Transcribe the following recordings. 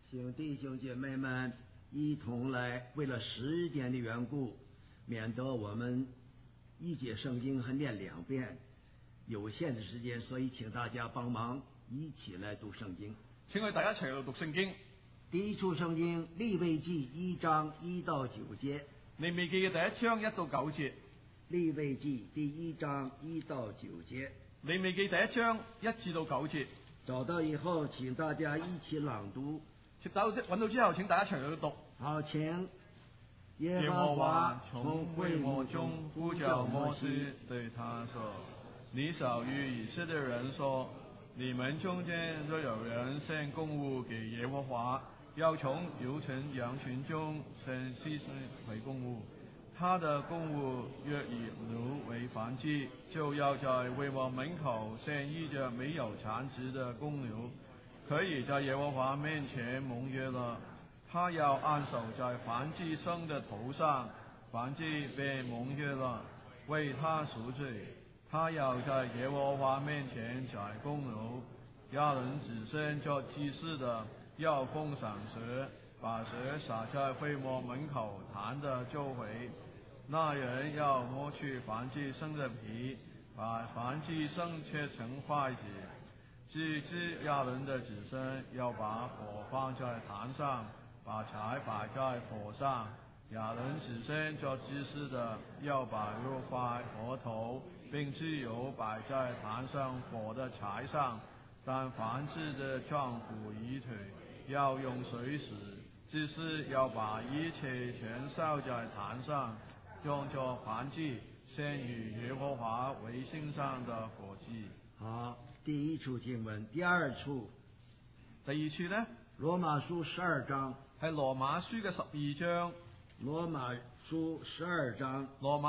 请弟兄姐妹们一同来，为了时间的缘故，免得我们一节圣经还念2遍，有限的时间，所以请大家帮忙一起来读圣经。 請我哋大家一齊嚟讀聖經。 第一處聖經利未記1章1到9節。 利未記嘅第1章1到9節。 利未記第1章1到9節。 利未記第1章1至到9節。 找到以後，請大家一起朗讀。 揾到之後，請大家一齊嚟讀。 好，請。 耶和華從會幕中呼叫摩西，對他說：你曉諭以色列人說，你們中間若有人獻供物給耶和華，要從牛群羊群中獻犧牲為供物。他的供物若以牛為燔祭，就要在會幕門口獻一隻沒有殘疾的公牛，可以在耶和華面前蒙悅了。他要按手在燔祭牲的頭上，燔祭被蒙悅了，為他贖罪。他要在耶和華面前宰公牛，亞倫子孫作祭司的要奉上蛇，把蛇撒在會幕門口壇的周圍。那人要剝去燔祭牲的皮，把燔祭牲切成塊子。至亞倫的子孫要把火放在壇上，把柴擺在火上。亞倫子孫作祭司的要把肉塊和頭並脂油擺在壇上火的柴上，但燔祭的臟骨一腿要用水洗。祭司要把一切全燒在壇上，用作燔祭，獻與耶和華為馨香的火祭。 好，第一處經文。第二處呢， 羅馬書12章， 係羅馬書嘅12章。 羅馬書12章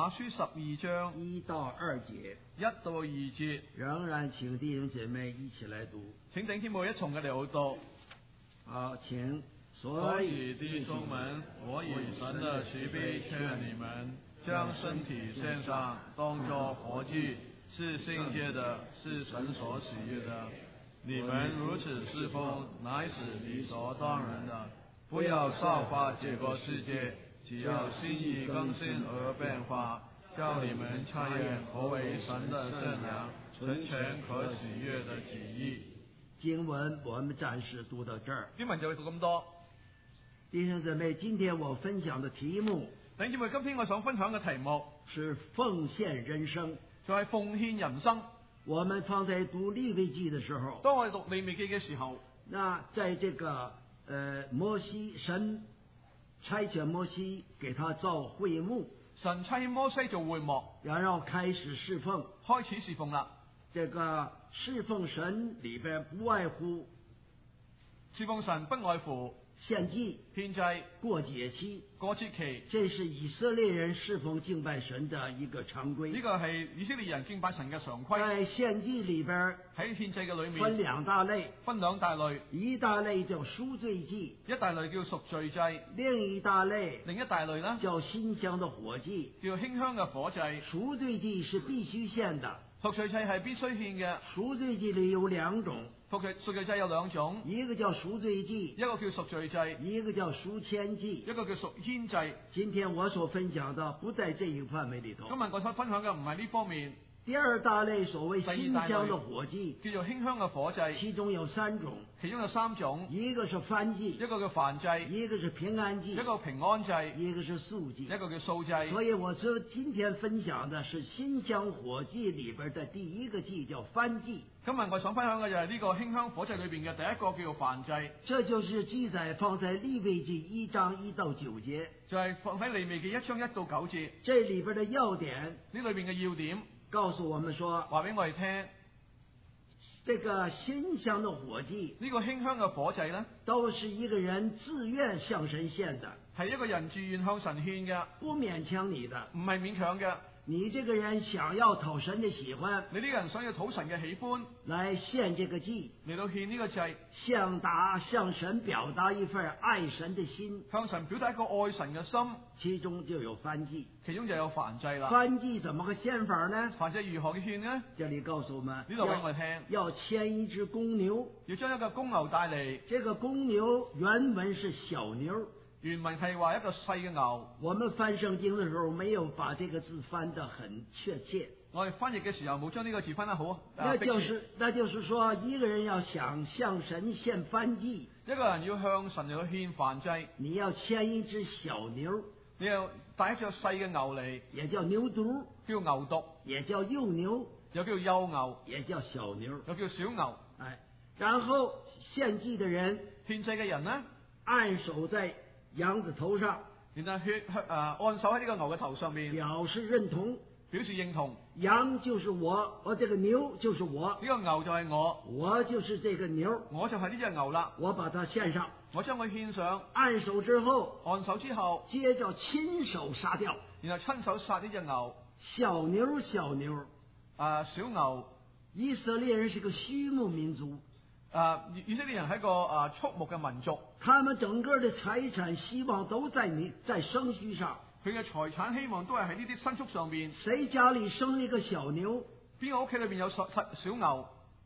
1到2節。 仍然請弟兄姐妹一起來讀。 請弟兄姐妹一同嘅嚟讀。 好，請。 所以弟兄們，我以神的慈悲勸你們，將身體獻上，當作活祭，是聖潔的，是神所喜悅的。你們如此侍奉，乃是理所當然的。不要效法這個世界，只要心意更新而變化，叫你們察驗何為神的善良、純全可喜悅的旨意。 經文我們暫時讀到這兒。 經文就會讀咁多。 弟兄姊妹，今天我分享的題目， 弟兄姊妹，今天我想分享嘅題目是奉獻人生， 就係奉獻人生。 我們放在讀利未記的時候， 當我哋讀利未記嘅時候， 那在這個摩西，神差遣摩西給他造會幕， 神差遣摩西做會幕， 然後開始侍奉啦。 這個侍奉神裏邊不外乎侍奉神不外乎獻祭、 獻祭、 過節期、這是以色列人侍奉敬拜神的一個常規。 呢個係以色列人敬拜神嘅常規。 在獻祭裏邊， 喺獻祭嘅裏面分兩大類，一大類叫贖罪祭， 一大類叫贖罪祭， 另一大類呢叫馨香的火祭， 叫馨香嘅火祭。 贖罪祭是必須獻的， 贖罪祭係必須獻嘅。 贖罪祭裏有2種， 贖罪祭有2種， 一個叫贖罪祭， 一個叫贖罪祭， 一個叫贖愆祭， 一個叫贖愆祭。 今天我所分享的不在這一範圍裏頭。 今日我所分享嘅唔係呢方面。 第二大類所謂馨香的火祭， 叫做馨香嘅火祭， 其中有3種，一個是燔祭， 一個叫燔祭， 一個是平安祭， 一個平安祭， 一個是素祭， 一個叫素祭。 所以我今天分享的是馨香火祭裏邊的第一個祭，叫燔祭。 今日我想分享嘅就係呢個馨香火祭裏邊嘅第一個叫做燔祭。 這就是記載放在利未記1章1到9節， 就係放喺利未記1章1到9節。 這裏邊的要點， 呢裏邊嘅要點， 告訴我們說， 話俾我哋聽， 這個馨香的火祭， 呢個馨香嘅火祭呢， 都是一個人自願向神獻的， 係一個人自願向神獻嘅， 不勉強你的， 唔係勉強嘅。 你这个人想要討神的喜歡， 你呢個人想要討神嘅喜歡， 來獻這個祭， 嚟到獻呢個祭， 向神表達一份愛神的心， 向神表達一個愛神嘅心， 其中就有燔祭。 其中就有燔祭啦。 燔祭怎麼個獻法呢？ 燔祭如何嘅獻呢？ 這裡告訴我們， 呢度俾我哋聽， 要牽一隻公牛， 要將一個公牛帶嚟。 這個公牛原文是小牛， 原文係話一個細嘅牛。 我們翻聖經的時候沒有把這個字翻得很確切。 我哋翻譯嘅時候冇將呢個字翻得好。 那就是說，一個人要想向神獻燔祭， 一個人要向神嚟去獻燔祭， 你要牽一隻小牛， 你要帶一隻細嘅牛嚟， 也叫牛犢， 叫牛犢， 也叫幼牛， 又叫幼牛， 也叫小牛， 又叫小牛。 哎，然後獻祭的人， 獻祭嘅人呢， 按手在羊的頭上， 然後按手喺呢個牛嘅頭上面， 表示認同， 表示認同。 羊就是我，這個牛就是我， 呢個牛就係我， 我就是這個牛， 我就係呢隻牛啦。 我把它獻上， 我將佢獻上， 按手之後， 按手之後， 接着親手殺掉， 然後親手殺呢隻牛。 小牛，小牛。 以色列人是個畜牧民族。 以色列人係一個畜牧嘅民族。 他們整個的財產希望都在牲畜上。 佢嘅財產希望都係喺呢啲牲畜上面。 誰家裏生一個小牛？ 邊個屋企裏邊有小牛？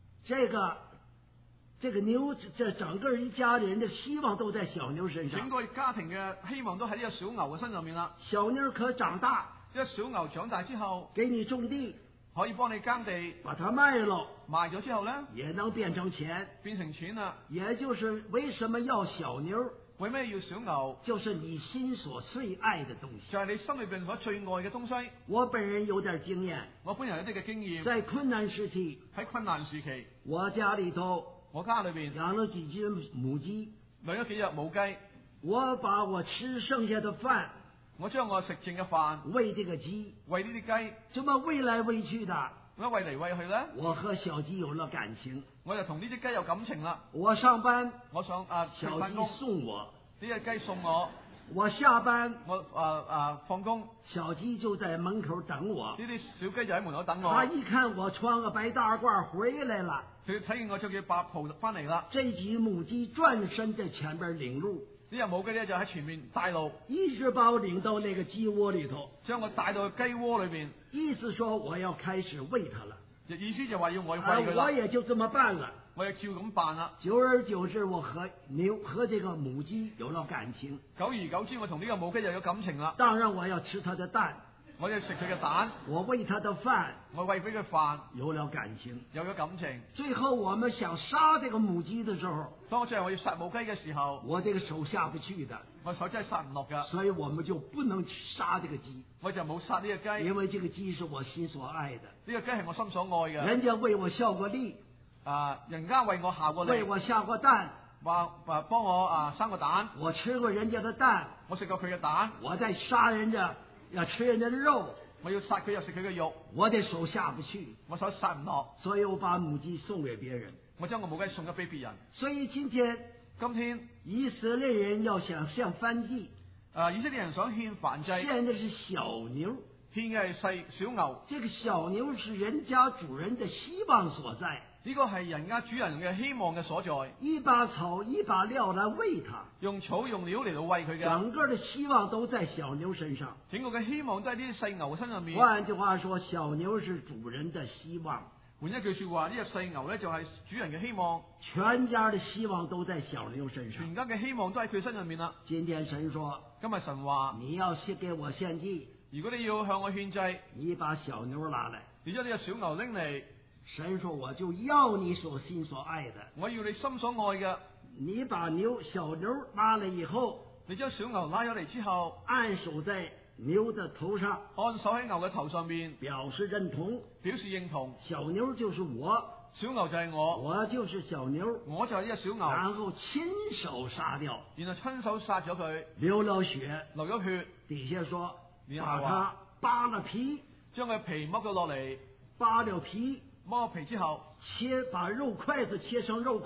這個牛，這整個一家人的希望都在小牛身上。 整個家庭嘅希望都喺呢個小牛嘅身上面啦。 小牛可長大。 即係小牛長大之後， 給你種地， 可以幫你耕地， 把它賣了， 賣咗之後咧， 也能變成錢， 變成錢啦。 也就是為什麼要小牛？ 為咩要小牛？ 就是你心所最愛的東西， 就係你心裏邊所最愛嘅東西。 我本人有點經驗， 我本人有啲嘅經驗， 在困難時期， 喺困難時期， 我家裏邊養了幾隻母雞， 養咗幾隻母雞， 我把我吃剩下的飯， 我將我食剩嘅飯餵這個雞， 餵呢啲雞， 怎麼餵來餵去的？ 咁樣餵嚟餵去咧？ 我和小雞有了感情， 我就同呢隻雞有感情啦。 我上班， 小雞送我， 呢隻雞送我。 我下班， 我放工， 小雞就在門口等我。 呢啲小雞就喺門口等我。 他一看我穿個白大褂回來了， 佢睇見我着件白袍翻嚟啦。 這隻母雞轉身在前邊領路。 呢隻母雞咧就喺前面帶路， 一直把我領到那個雞窩裏頭， 將我帶到雞窩裏邊。 意思說我要開始餵它了， 意思就話要我餵佢啦。 我也就這麼辦了， 我也照咁辦啦。 久而久之，我和這個母雞有了感情。 久而久之，我同呢個母雞就有感情啦。 當然我要吃它的蛋， 我要食佢嘅蛋。 我餵它的飯， 我餵俾佢飯， 有了感情， 有咗感情。 最後我們想殺這個母雞的時候， 當我最後我要殺母雞嘅時候， 我這個手下不去的， 我手真係殺唔落噶， 所以我們就不能去殺這個雞， 我就冇殺呢隻雞， 因為這個雞是我心所愛的， 呢個雞係我心所愛嘅。 人家為我效過力， 人家為我下過力， 為我下過蛋， 幫我生個蛋， 我吃過人家的蛋， 我食過佢嘅蛋， 我再殺人家，要吃人家的肉， 我要殺佢又食佢嘅肉， 我的手下不去， 我手殺唔落， 所以我把母雞送給別人， 我將個母雞送咗俾別人。 所以今天以色列人要想獻燔祭， 以色列人想獻燔祭， 獻的是小牛， 獻嘅係小牛。 這個小牛是人家主人的希望所在， 呢個係人家主人嘅希望嘅所在。 一把草一把料來餵它， 用草用料嚟到餵佢嘅， 整個的希望都在小牛身上， 整個嘅希望都喺呢啲細牛嘅身上面。 換句話說，小牛是主人的希望。 換一句說話，呢隻細牛咧就係主人嘅希望， 全家的希望都在小牛身上， 全家嘅希望都喺佢身上面啦。 今天神說， 今日神話， 你要給我獻祭， 如果你要向我獻祭， 你把小牛拿來， 你將呢隻小牛拎嚟。 神說，我就要你所心所愛的， 我要你心所愛嘅。 你把小牛拿來以後， 你將小牛拉咗嚟之後， 按手在牛的頭上， 按手喺牛嘅頭上面， 表示認同，小牛就是我， 小牛就係我， 我就是小牛， 我就係呢隻小牛， 然後親手殺掉， 然後親手殺咗佢， 流了血，底下說，把它扒了皮， 將佢皮剝咗落嚟， 扒了皮， 剝咗皮之後， 把肉塊子切成肉塊，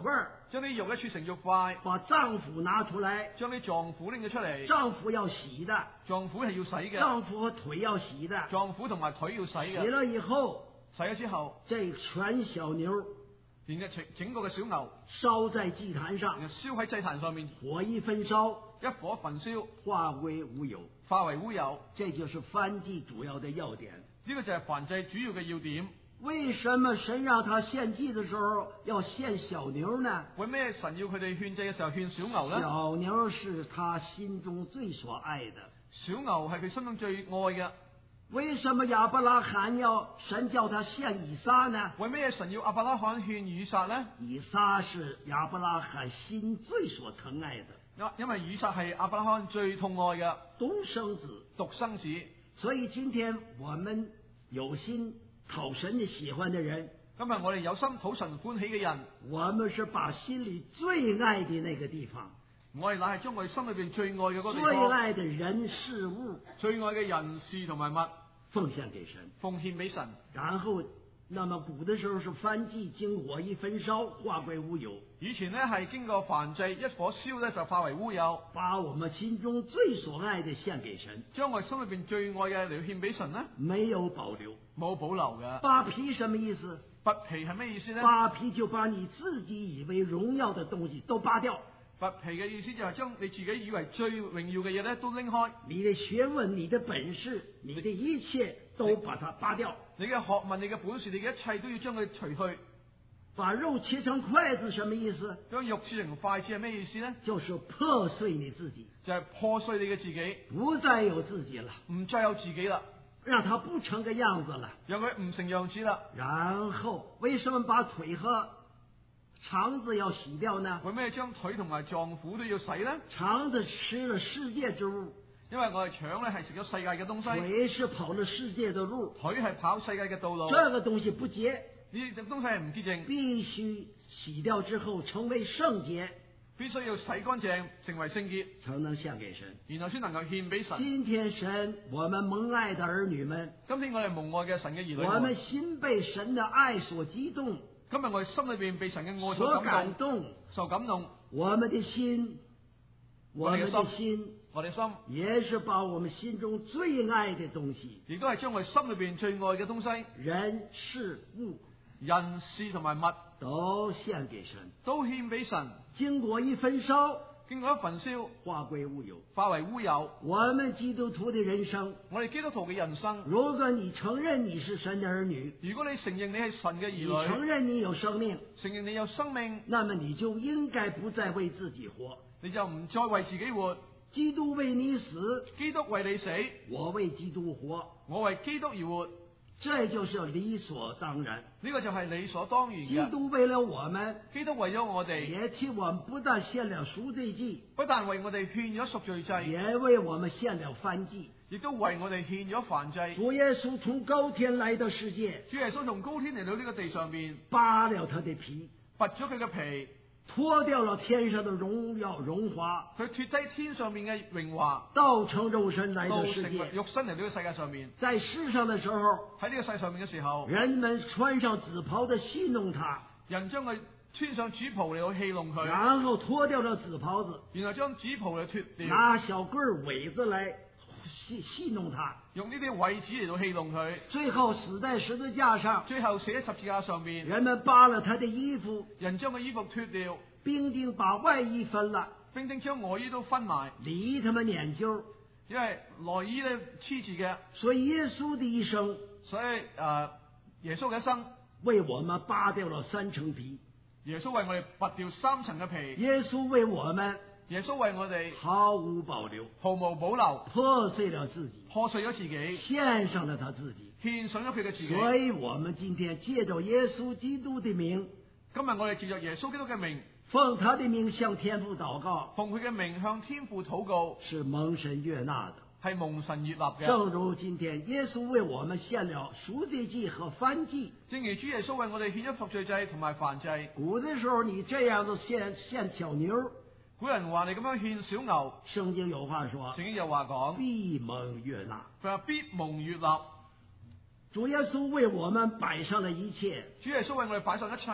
將啲肉咧切成肉塊， 把臟腑拿出來， 將啲臟腑拎咗出嚟。 臟腑要洗的， 臟腑係要洗嘅。 臟腑和腿要洗的， 臟腑同埋腿要洗洗嘅。 了以後， 洗咗之後， 這全小牛連嘅整個嘅小牛燒在祭壇上， 然後燒喺祭壇上面， 火一焚燒， 一火焚燒， 化為烏有， 化為烏有。 這就是燔祭主要的要點。 呢個就係燔祭主要嘅要點。 為什麼神讓他獻祭的時候要獻小牛呢？ 為咩神要佢哋獻祭嘅時候獻小牛呢？ 小牛是他心中最所愛的。 小牛係佢心中最愛嘅。 為什麼亞伯拉罕要神叫他獻以撒呢？ 為咩神要亞伯拉罕獻以撒呢？ 以撒是亞伯拉罕心最所疼愛的。 因為以撒係亞伯拉罕最痛愛嘅獨生子。 獨生子。 所以今天我們有心討神的喜歡的人， 今日我哋有心討神歡喜嘅人， 我們是把心裏最愛的那個地方， 我哋乃係將我哋心裏邊最愛嘅嗰個地方， 最愛的人事物， 最愛嘅人事同埋物， 奉獻給神， 奉獻俾神。 然後那麼古的時候是燔祭，經火一焚燒，化歸烏有。 以前呢係經過燔祭，一火燒呢就化為烏有。 把我們心中最所愛的獻給神， 將我哋心裏邊最愛嘅嚟獻俾神呢， 沒有保留， 冇保留嘅。 扒皮什麼意思？ 拔皮係咩意思呢？ 扒皮就把你自己以為榮耀的東西都扒掉。 拔皮嘅意思就係將你自己以為最榮耀嘅嘢咧都拎開。 你的學問、你的本事、你的一切都把它扒掉。 你嘅學問、你嘅本事、你嘅一切都要將佢除去。 把肉切成筷子什麼意思？ 將肉切成筷子係咩意思呢？ 就是破碎你自己， 就係破碎你嘅自己， 不再有自己了， 唔再有自己啦， 讓它不成個樣子了， 讓佢唔成樣子啦。 然後為什麼把腿和腸子要洗掉呢？ 為咩將腿同埋臟腑都要洗呢？ 腸子吃了世界之物， 因為我哋腸咧係食咗世界嘅東西， 腿是跑了世界的路， 腿係跑世界嘅道路。 這個東西不潔， 呢啲東西係唔潔淨， 必須洗掉之後成為聖潔， 必須要洗乾淨，成為聖潔， 才能獻給神， 然後先能夠獻俾神。 今天神，我們蒙愛的兒女們， 今天我哋蒙愛嘅神嘅兒女們， 我們心被神的愛所激動， 今日我哋心裏邊被神嘅愛所感動， 受感動。 我們的心，我們的心， 我哋心也是把我們心中最愛的東西， 亦都係將我哋心裏邊最愛嘅東西， 人事物、 人事同埋物， 都獻給神， 都獻俾神。 經過一焚燒， 經過一焚燒， 化歸烏有， 化為烏有。 我們基督徒的人生， 我哋基督徒嘅人生， 如果你承認你是神的兒女， 如果你承認你係神嘅兒你女， 承認你有生命， 承認你有生命， 那麼你就應該不再為自己活， 你就唔再為自己活。 基督為你死， 基督為你死， 我為基督活， 我為基督而活， 這就是理所當然。 呢個就係理所當然嘅。 基督為了我們， 基督為咗我哋， 也替我們不但獻了贖罪祭， 不但為我哋獻咗贖罪祭， 也為我們獻了燔祭， 亦都為我哋獻咗燔祭。 主耶穌從高天來到世界， 主耶穌從高天嚟到呢個地上邊， 扒了他的皮， 拔咗佢嘅皮， 脫掉了天上的榮耀榮華， 佢脫低天上面嘅榮華， 道成肉身來到到世界。 成為肉身嚟到呢個世界上面。 在世上的時候， 喺呢個世上面嘅時候， 人們穿上紫袍的戲弄他， 人將佢穿上紫袍嚟到戲弄佢， 然後脫掉了紫袍子， 然後將紫袍嚟脫掉， 拿小棍兒葦子來戲弄他， 用呢啲葦子嚟到戲弄佢， 最後死在十字架上。 最後寫喺十字架上面， 人們扒了他的衣服， 人將個衣服脫掉， 兵丁把外衣分了， 兵丁將外衣都分埋， 裡他們研究。 因為內衣咧黐住嘅， 所以耶穌的一生， 所以耶穌嘅一生， 為我們扒掉了3層皮。 耶穌為我哋拔掉3層嘅皮， 耶穌為我們， 耶穌為我哋毫無保留， 毫無保留， 破碎了自己， 破碎咗自己， 獻上了他自己， 獻上咗佢嘅自己。 所以我們今天借着耶穌基督的名， 今日我哋借着耶穌基督嘅名， 奉他的名向天父禱告， 奉佢嘅名向天父禱告， 是蒙神悅納的， 係蒙神悅納嘅。 正如今天耶穌為我們獻了贖罪祭和燔祭， 正如主耶穌為我哋獻咗贖罪祭同埋燔祭。 古的時候你這樣子獻小牛， 古人話你咁樣獻小牛， 聖經有話說， 聖經有話講， 必蒙悅納。 佢話必蒙悅納。 主耶穌為我們擺上了一切， 主耶穌為我哋擺上一切，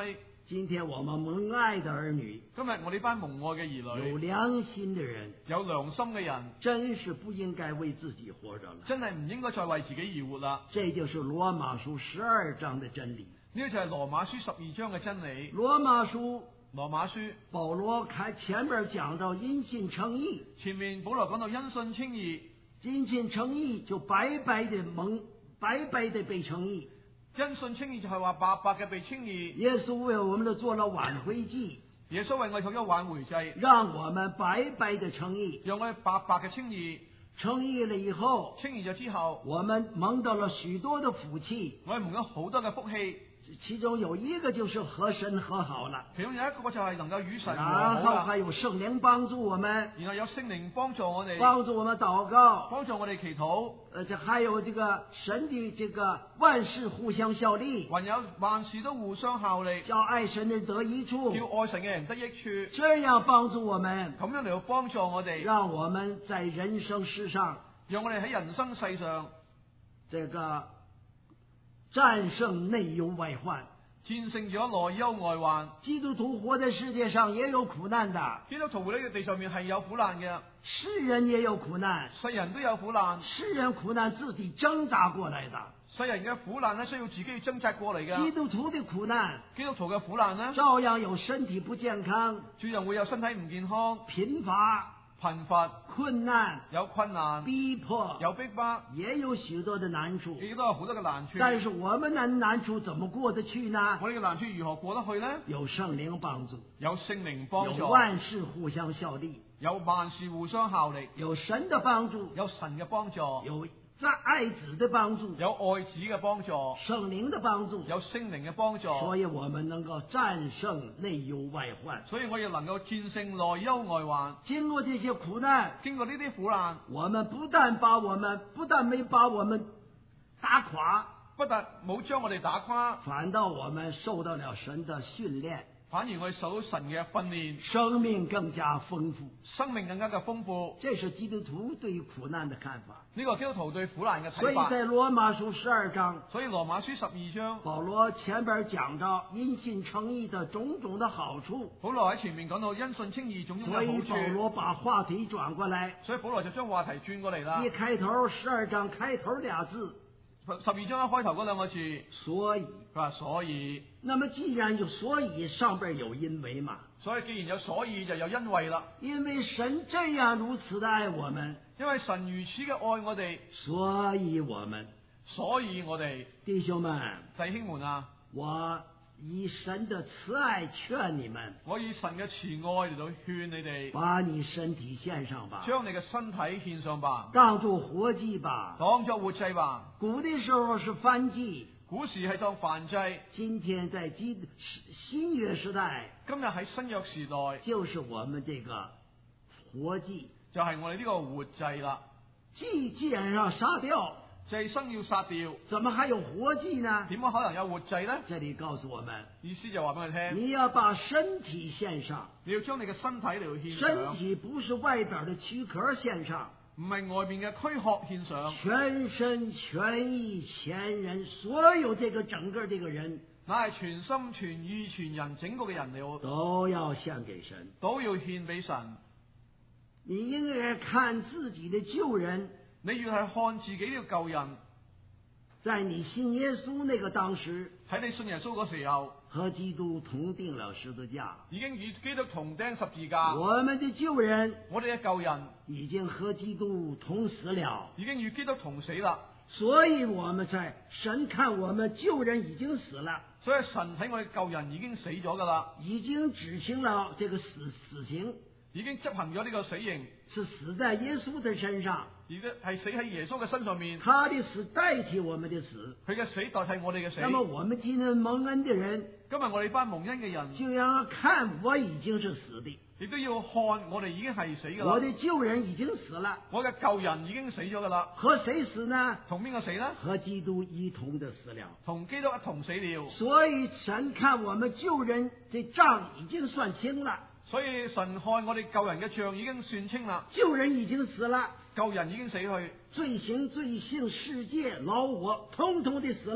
今天我們蒙愛的兒女， 今日我哋班蒙愛嘅兒有女， 良心的人， 有良心嘅人， 真是不應該為自己活着了。 真係唔應該再為自己而活啦。 這就是羅馬書12章的真理。 呢個就係羅馬書12章嘅真理。 羅馬書保羅前面講到因信稱義， 前面保羅講到因信稱義， 因信稱義就白白的被稱義。 因信稱義就係話白白嘅被稱義。 耶穌為我們都做了挽回祭， 耶穌為我哋做咗挽回祭， 讓我們白白的稱義， 讓我哋白白嘅稱義。 稱義了以後， 稱義咗之後， 我們蒙到了許多的福氣， 我哋蒙咗好多嘅福氣。 其中有一個就是和神和好了， 其中有一個就係能夠與神和然後好啦。 還有聖靈幫助我們， 然後有聖靈幫助我哋， 幫助我們禱告， 幫助我哋祈禱。 這還有這個神的這個萬事互相效力， 還有萬事都互相效力， 叫愛神的人得益處， 叫愛神嘅人得益處。 這樣幫助我們， 咁樣嚟到幫助我哋， 讓我們在人生世上， 讓我哋喺人生世上這個戰勝內憂外患。 戰勝咗內憂外患。 基督徒活在世界上也有苦難的， 基督徒喺呢個地上面係有苦難嘅， 世人也有苦難， 世人都有苦難， 世人苦難自己掙扎過來的， 世人嘅苦難咧需要自己去掙扎過嚟嘅。 基督徒的苦難， 基督徒嘅苦難呢， 照樣有身體不健康、 照樣會有身體唔健康、 貧乏、 貧乏、 困難、 有困難、 逼迫， 有逼迫， 也有許多的難處。 亦都有好多嘅難處。 但是我們的難處怎麼過得去呢？ 我哋嘅難處如何過得去呢？ 有聖靈幫助， 有聖靈幫助， 有萬事互相效力， 有萬事互相效力， 有神的幫助， 有神嘅幫助， 有在愛子的幫助， 有愛子嘅幫助， 聖靈的幫助， 有聖靈嘅幫助。 所以我們能夠戰勝內憂外患。 所以我亦能夠戰勝內憂外患。 經過這些苦難， 經過呢啲苦難， 我們不但沒把我們打垮， 不但冇將我哋打垮， 反倒我們受到了神的訓練， 反而我哋受到神嘅訓練， 生命更加豐富， 生命更加嘅豐富。 這是基督徒對於苦難的看法。 呢個基督徒對苦難嘅所以睇法。 在羅馬書12章， 所以羅馬書12章， 保羅前邊講到因信稱義的種種的好處， 保羅喺前面講到因信稱義種種所以嘅好處， 保羅把話題轉過來， 所以保羅就將話題轉過嚟啦。 一開頭12章開頭倆字 12章一開頭嗰兩個字， 所以， 佢話所以， 那麼既然有所以，上邊有因為嘛， 所以既然有所以，就有因為啦。 因為神這樣如此的愛我們， 因為神如此嘅愛我哋， 所以我們弟兄們， 弟兄們啊， 我以神的慈愛勸你們， 我以神嘅慈愛嚟到勸你哋， 把你身體獻上吧， 將你嘅身體獻上吧， 當作活祭吧， 當作活祭吧。 古的時候是燔祭， 古時係當燔祭， 今天在新約時代， 今日喺新約時代， 就是我們這個活祭， 就係我哋呢個活祭啦。 既然要殺掉， 祭牲要殺掉， 怎麼還有活祭呢？ 點解可能有活祭呢？ 這裏告訴我們， 意思就話俾我哋聽， 你要把身體獻上， 你要將你嘅身體嚟到獻身上， 體不是外邊的軀殼獻上， 唔係外邊嘅軀殼獻上， 全身全意全人，所有這個整個這個人， 乃係全心全意全人整個嘅人嚟， 都要獻給神， 都要獻俾神。 你應該看自己的舊人， 你要係看自己呢個舊人， 在你信耶穌那個當時， 喺你信耶穌嗰時候， 和基督同釘了十字架， 已經與基督同釘十字架。 我們的舊人， 我哋嘅舊人已經和基督同死了， 已經與基督同死啦。 所以我們在神看我們舊人已經死了， 所以神睇我哋舊人已經死咗噶啦， 已經執行了這個死刑， 已經執行咗呢個死刑， 是死在耶穌的身上， 而家係死喺耶穌嘅身上面， 他的死代替我們的死。 佢嘅死代替我哋嘅死。 那麼我們今天蒙恩的人， 今日我哋班蒙恩嘅人， 就要看我已經是死的， 亦都要看我哋已經係死噶啦。 我的舊人已經死了， 我嘅舊人已經死咗噶啦。 和誰死呢？ 同邊個死呢？ 和基督一同的死了。 同基督一同死了。 所以神看我們舊人的賬已經算清了， 所以神看我哋舊人嘅賬已經算清啦。 舊人已經死了， 舊人已經死去， 罪行、世界、老我，通通的死了。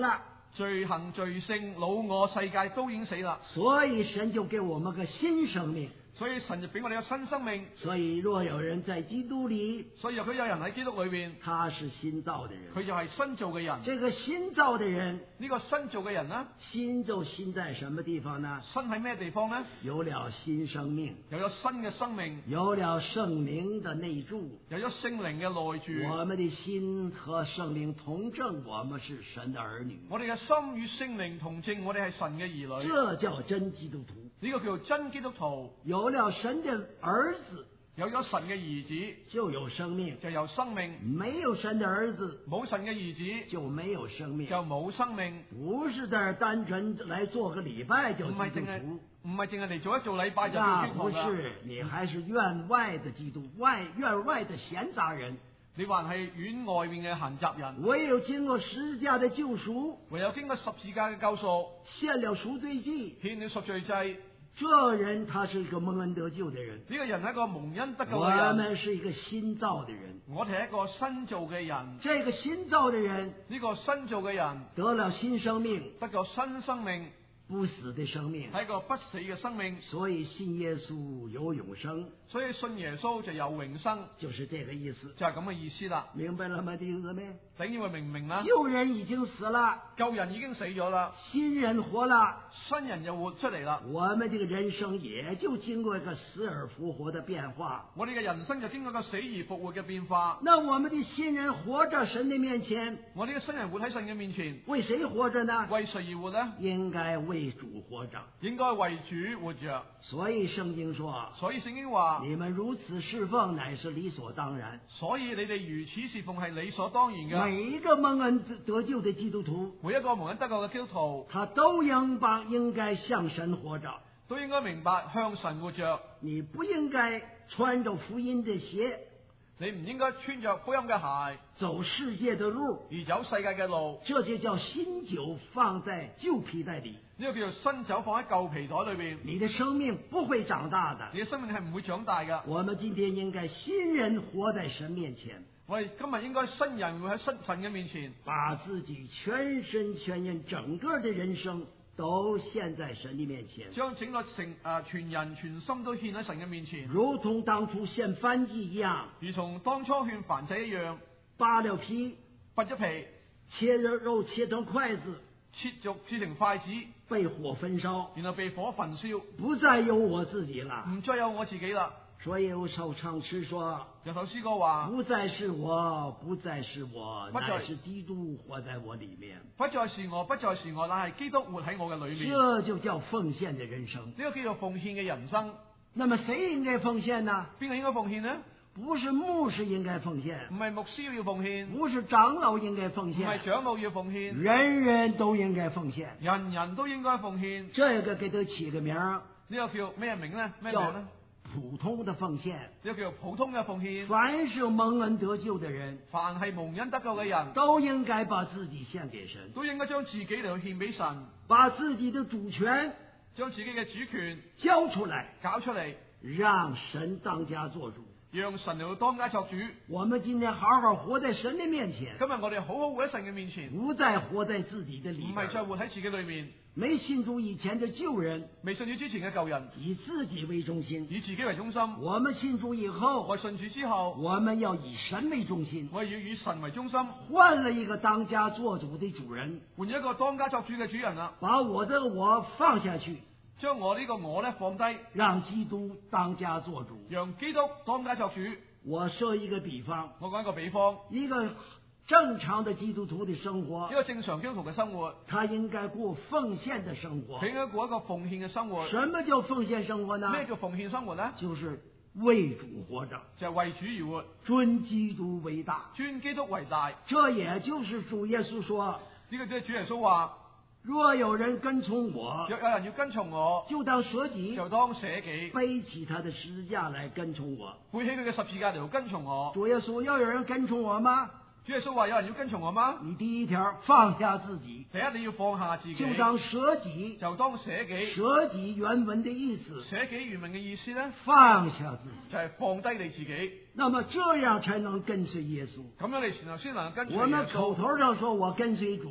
罪行罪性老我世界都已經死啦， 所以神就給我們個新生命。 所以神就俾我哋有新生命。 所以若有人在基督裏， 所以如果有人喺基督裏邊， 他是新造的人。 佢就係新造嘅人。 這個新造的人， 呢個新造嘅人呢？ 新就新在什麼地方呢？ 新喺咩地方呢？ 有了新生命， 又有新嘅生命， 有了聖靈的內住， 有咗聖靈嘅內住。 我們的心和聖靈同證，我們是神的兒女。 我哋嘅心與聖靈同證，我哋係神嘅兒女。 這叫真基督徒。 呢個叫做真基督徒。 有了神的兒子， 有咗神嘅兒子， 就有生命， 就有生命。 沒有神的兒子， 冇神嘅兒子， 就沒有生命， 就冇生命。 不是在單純來做個禮拜就基督徒， 唔係淨係嚟做一做禮拜就叫那基督徒啦。 不是，你還是院外的基督，院外的閒雜人。 你還係院外面嘅閒雜人。 唯有經過十字架的救贖， 唯有經過十字架嘅救贖， 獻了贖罪祭， 獻了贖罪祭， 這人他是一個蒙恩得救的人。 呢個人係一個蒙恩得救我嘅人。 們是一個新造的人。 我哋係一個新造嘅人。 這個新造的人， 呢個新造嘅人得了新生命， 得咗新生命， 不死的生命， 係一個不死嘅生命。 所以信耶穌有永生。 所以信耶穌就有永生， 就是這個意思。 就係咁嘅意思啦。 明白了嗎，弟兄姊妹？ 弟兄會明唔明啦？ 舊人已經死了， 舊人已經死咗啦， 新人活了， 新人又活出嚟啦。 我們這個人生也就經過一個死而復活的變化。 我哋嘅人生就經過一個死而復活嘅變化。 那我們的新人活在神的面前， 我哋嘅新人活喺神嘅面前， 為誰活着呢？ 為誰而活呢？ 應該為主活着。 應該為主活着。 所以聖經說， 所以聖經話， 你們如此侍奉乃是理所當然。 所以你哋如此侍奉係理所當然嘅。 每一個蒙恩得救的基督徒， 每一個蒙恩得救嘅基督徒， 他都應該向神活着， 都應該明白向神活着。 你不應該穿着福音的鞋， 你唔應該穿着福音嘅鞋， 走世界的路， 而走世界嘅路。 這就叫新酒放在舊皮袋裏。 呢個叫做新酒放喺舊皮袋裏邊。 你的生命不會長大的， 你嘅生命係唔會長大㗎。 我們今天應該新人活在神面前。 我哋今日應該新人會喺神嘅面前， 把自己全身全人整個的人生都獻在神的面前， 將整個全人全心都獻喺神嘅面前， 如同當初獻燔祭一樣， 如同當初獻燔祭一樣， 扒了皮， 拔咗皮， 切肉切成筷子， 切肉切成筷子， 被火焚燒， 然後被火焚燒， 不再有我自己了， 唔再有我自己啦。 所以有首唱詞說， 有首詩歌話， 不再是我，不再是我，乃是基督活在我裏面。 不再是我，不再是我，乃係基督活喺我嘅裏面。 這就叫奉獻的人生。 呢個叫做奉獻嘅人生。 那麼誰應該奉獻呢？ 邊個應該奉獻呢？ 不是牧師應該奉獻， 唔係牧師要奉獻， 不是長老應該奉獻， 唔係長老要奉獻， 人人都應該奉獻， 人人都應該奉獻。 這個給他起個名， 呢個叫咩名呢？咩名呢？ 普通的奉獻。 呢個叫做普通嘅奉獻。 凡是蒙恩得救的人， 凡係蒙恩得救嘅人， 都應該把自己獻給神， 都應該將自己嚟去獻俾神， 把自己的主權將自己嘅主權交出來， 搞出嚟， 讓神當家作主， 讓神嚟到當家作主。 我們今天好好活在神的面前， 今日我哋好好活喺神嘅面前， 不再活在自己的裏面， 唔係再活喺自己裏面。 沒信主以前的舊人， 未信主之前嘅舊人， 以自己為中心， 以自己為中心。 我們信主以後， 我信主之後， 我們要以神為中心， 我要以神為中心， 換了一個當家作主的主人， 換一個當家作主嘅主人啦， 把我的我放下去， 將我呢個我咧放低， 讓基督當家作主， 讓基督當家作主。 我設一個比方， 我講一個比方， 一個正常的基督徒的生活， 一個正常基督徒嘅生活， 他應該過奉獻的生活。 佢應該過一個奉獻嘅生活。 什麼叫奉獻生活呢？ 咩叫奉獻生活呢？ 就是為主活着， 就係為主而活， 尊基督為大， 尊基督為大。 這也就是主耶穌說， 呢個即係主耶穌話， 若有人跟從我， 若有人要跟從我， 就當捨己， 就當捨己， 背起他的十字架來跟從我。 背起佢嘅十字架嚟跟從我。 主耶穌要有人跟從我嗎？ 主耶穌話有人要跟從我嗎？ 你第一條放下自己， 第一你要放下自己， 就當捨己， 就當捨己。 捨己原文的意思， 捨己原文嘅意思呢， 放下自己， 就係放低你自己。 那麼這樣才能跟隨耶穌。 咁樣你先能跟隨耶穌。 我們口頭上說我跟隨主，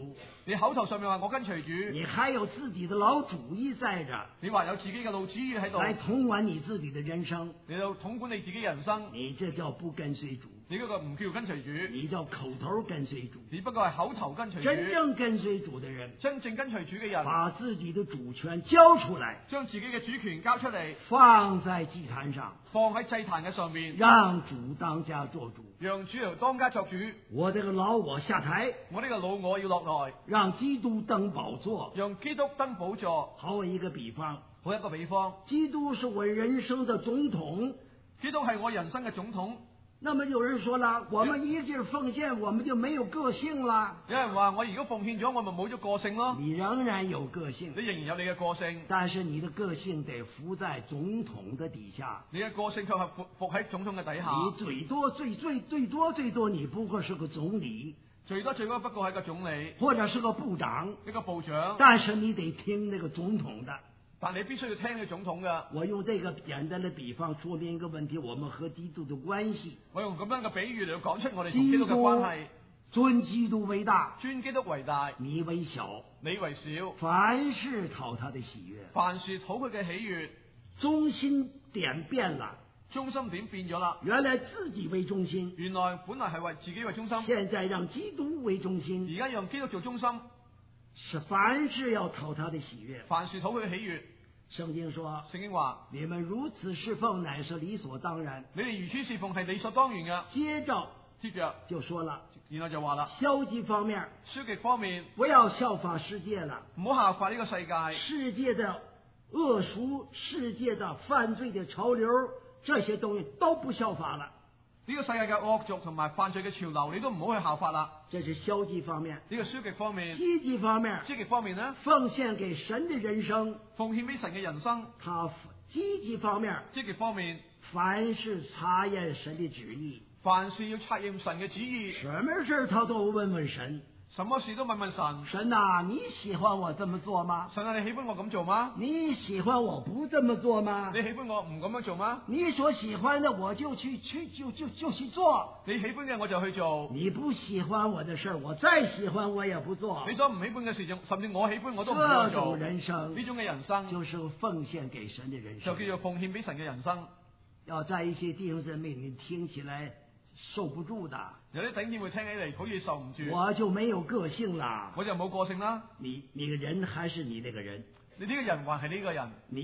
你口頭上面話我跟隨主， 你還有自己的老主意在着， 你話有自己嘅老主意喺度， 來統管你自己的人生， 你就統管你自己嘅人生， 你這叫不跟隨主， 你嗰個唔叫跟隨主， 你叫口頭跟隨主。 只不過係口頭跟隨主。 真正跟隨主的人， 真正跟隨主嘅人， 把自己的主權交出來， 將自己嘅主權交出嚟， 放在祭壇上， 放喺祭壇嘅上面， 讓主當家做主， 讓主嚟當家作主。 我這個老我下台， 我呢個老我要落來， 讓基督登寶座。 讓基督登寶座。 好一個比方， 好一個比方， 基督是我人生的總統。 基督係我人生嘅總統。 那麼有人說了，我們一直奉獻，我們就沒有個性了。 有人話我如果奉獻咗，我咪冇咗個性咯。 你仍然有個性， 你仍然有你嘅個性， 但是你的個性得服在總統的底下。 你嘅個性卻係服喺總統嘅底下。 你最多，你不過是個總理， 最多不過係個總理， 或者是個部長， 一個部長。 但是你得聽那個總統的。 但你必須要聽佢總統嘅。 我用這個簡單的比方說明一個問題：我們和基督的關係。 我用咁樣嘅比喻嚟講出我哋同基督嘅關係。 尊基督為大， 尊基督為大， 你為小， 你為小。 凡事討他的喜悅， 凡事討佢嘅喜悅。 中心點變了， 中心點變咗啦。 原來自己為中心， 原來本來係為自己為中心， 現在讓基督為中心。 而家讓基督做中心。 是凡事要討他的喜悅， 凡事討佢嘅喜悅。 聖經說， 聖經話， 你們如此侍奉乃是理所當然。 你哋如此侍奉係理所當然嘅。 接着就說啦，然後就話啦， 消極方面， 消極方面， 不要效法世界了， 唔好效法呢個世界， 世界的惡俗，世界的犯罪的潮流，這些東西都不效法了。 呢個世界嘅惡俗同埋犯罪嘅潮流，你都唔好去效法啦。 這是消極方面。 呢個消極方面。 積極方面。 積極方面呢？ 奉獻給神的人生。 奉獻俾神嘅人生。 他積極方面。 積極方面。 凡事查驗神的旨意。 凡事要察驗神嘅旨意。 什麼事他都問問神。 什麼事都問問神。 神啊，你喜歡我這麼做嗎？ 神啊，你喜歡我咁做嗎？ 你喜歡我不這麼做嗎？ 你喜歡我唔咁樣做嗎？ 你所喜歡的我就去做。 你喜歡嘅我就去做。 你不喜歡我的事，我再喜歡我也不做。 你所唔喜歡嘅事情，甚至我喜歡我都唔做。 這種人生， 呢種嘅人生就是奉獻給神的人生， 就叫做奉獻俾神嘅人生。 要在一些弟兄姊妹你聽起來受不住的。 有啲弟兄會聽起嚟好似受唔住， 我就沒有個性啦， 我就冇個性啦。 你個人還是你那個人， 你呢個人還係呢個人， 你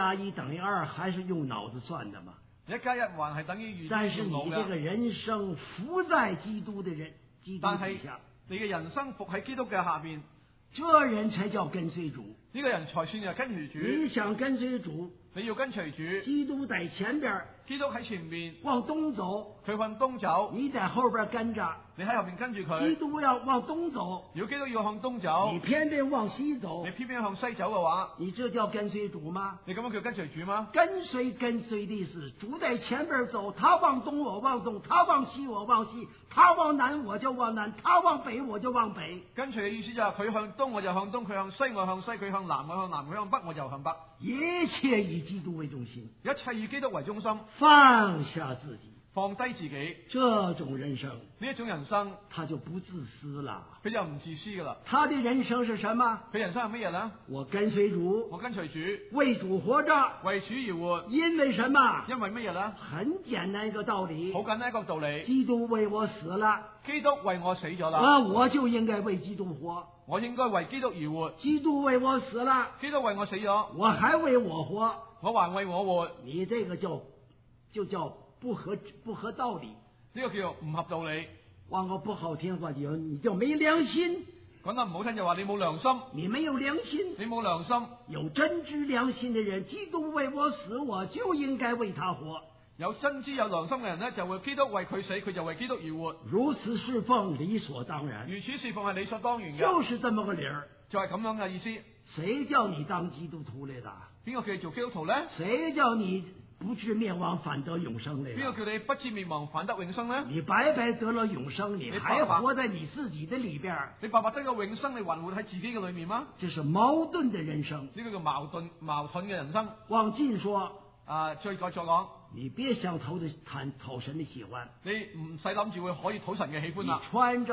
1+1=2還是用腦子算的嘛 ？1+1還係等於2。 但是你這個人生服在基督的人，基督底下， 你嘅人生服喺基督嘅下邊， 這人才叫跟隨主。 呢個人才算係跟隨主。 你想跟隨主， 你要跟隨主。 基督在前邊， 基督喺前面， 往東走， 佢向東走， 你在後邊跟着， 你喺後面跟住佢。 基督要往東走， 如果基督要向東走， 你偏偏往西走， 你偏偏向西走嘅話， 你這叫跟隨主嗎？ 你咁樣叫跟隨主嗎？ 跟隨的意思，主在前邊走，他往東我往東，他往西我往西，他往南我就往南，他往北我就往北。 跟隨嘅意思就係佢向東我就向東，佢向西我向西，佢向南我向南，佢向北我就向北。 一切以基督為中心， 一切以基督為中心， 放下自己， 放低自己。 這種人生， 呢一種人生， 他就不自私了， 佢就唔自私噶啦。 他的人生是什麼？ 佢人生係乜嘢呢？ 我跟隨主， 我跟隨主， 為主活着， 為主而活。 因為什麼？ 因為乜嘢呢？ 很簡單一個道理， 好簡單一個道理。 基督為我死了， 基督為我死咗啦， 我就應該為基督活。 我應該為基督而活。 基督為我死了， 基督為我死咗， 我還為我活， 我還為我活。 你這個就叫不合道理， 呢個叫唔合道理。 話我不好聽話，你就沒良心。 講得唔好聽就話你冇良心， 你沒有良心， 你冇良心。 有真知良心的人，基督為我死，我就應該為他活。 有真知有良心嘅人呢，就會基督為佢死，佢就為基督而活。 如此侍奉理所當然， 如此侍奉係理所當然嘅， 就是這麼個理兒， 就係咁樣嘅意思。 誰叫你當基督徒嚟的？ 邊個叫你做基督徒呢？ 誰叫你不至滅亡反得永生嚟的？ 邊個叫你不至滅亡反得永生呢？ 你白白得了永生，你還活在你自己的裏邊？ 你白白得個永生，你還活喺自己嘅裏面嗎？ 這是矛盾的人生， 呢個叫矛盾嘅人生。 往近說， 再講， 你別想討神的喜歡， 你唔使諗住會可以討神嘅喜歡啦。 你穿着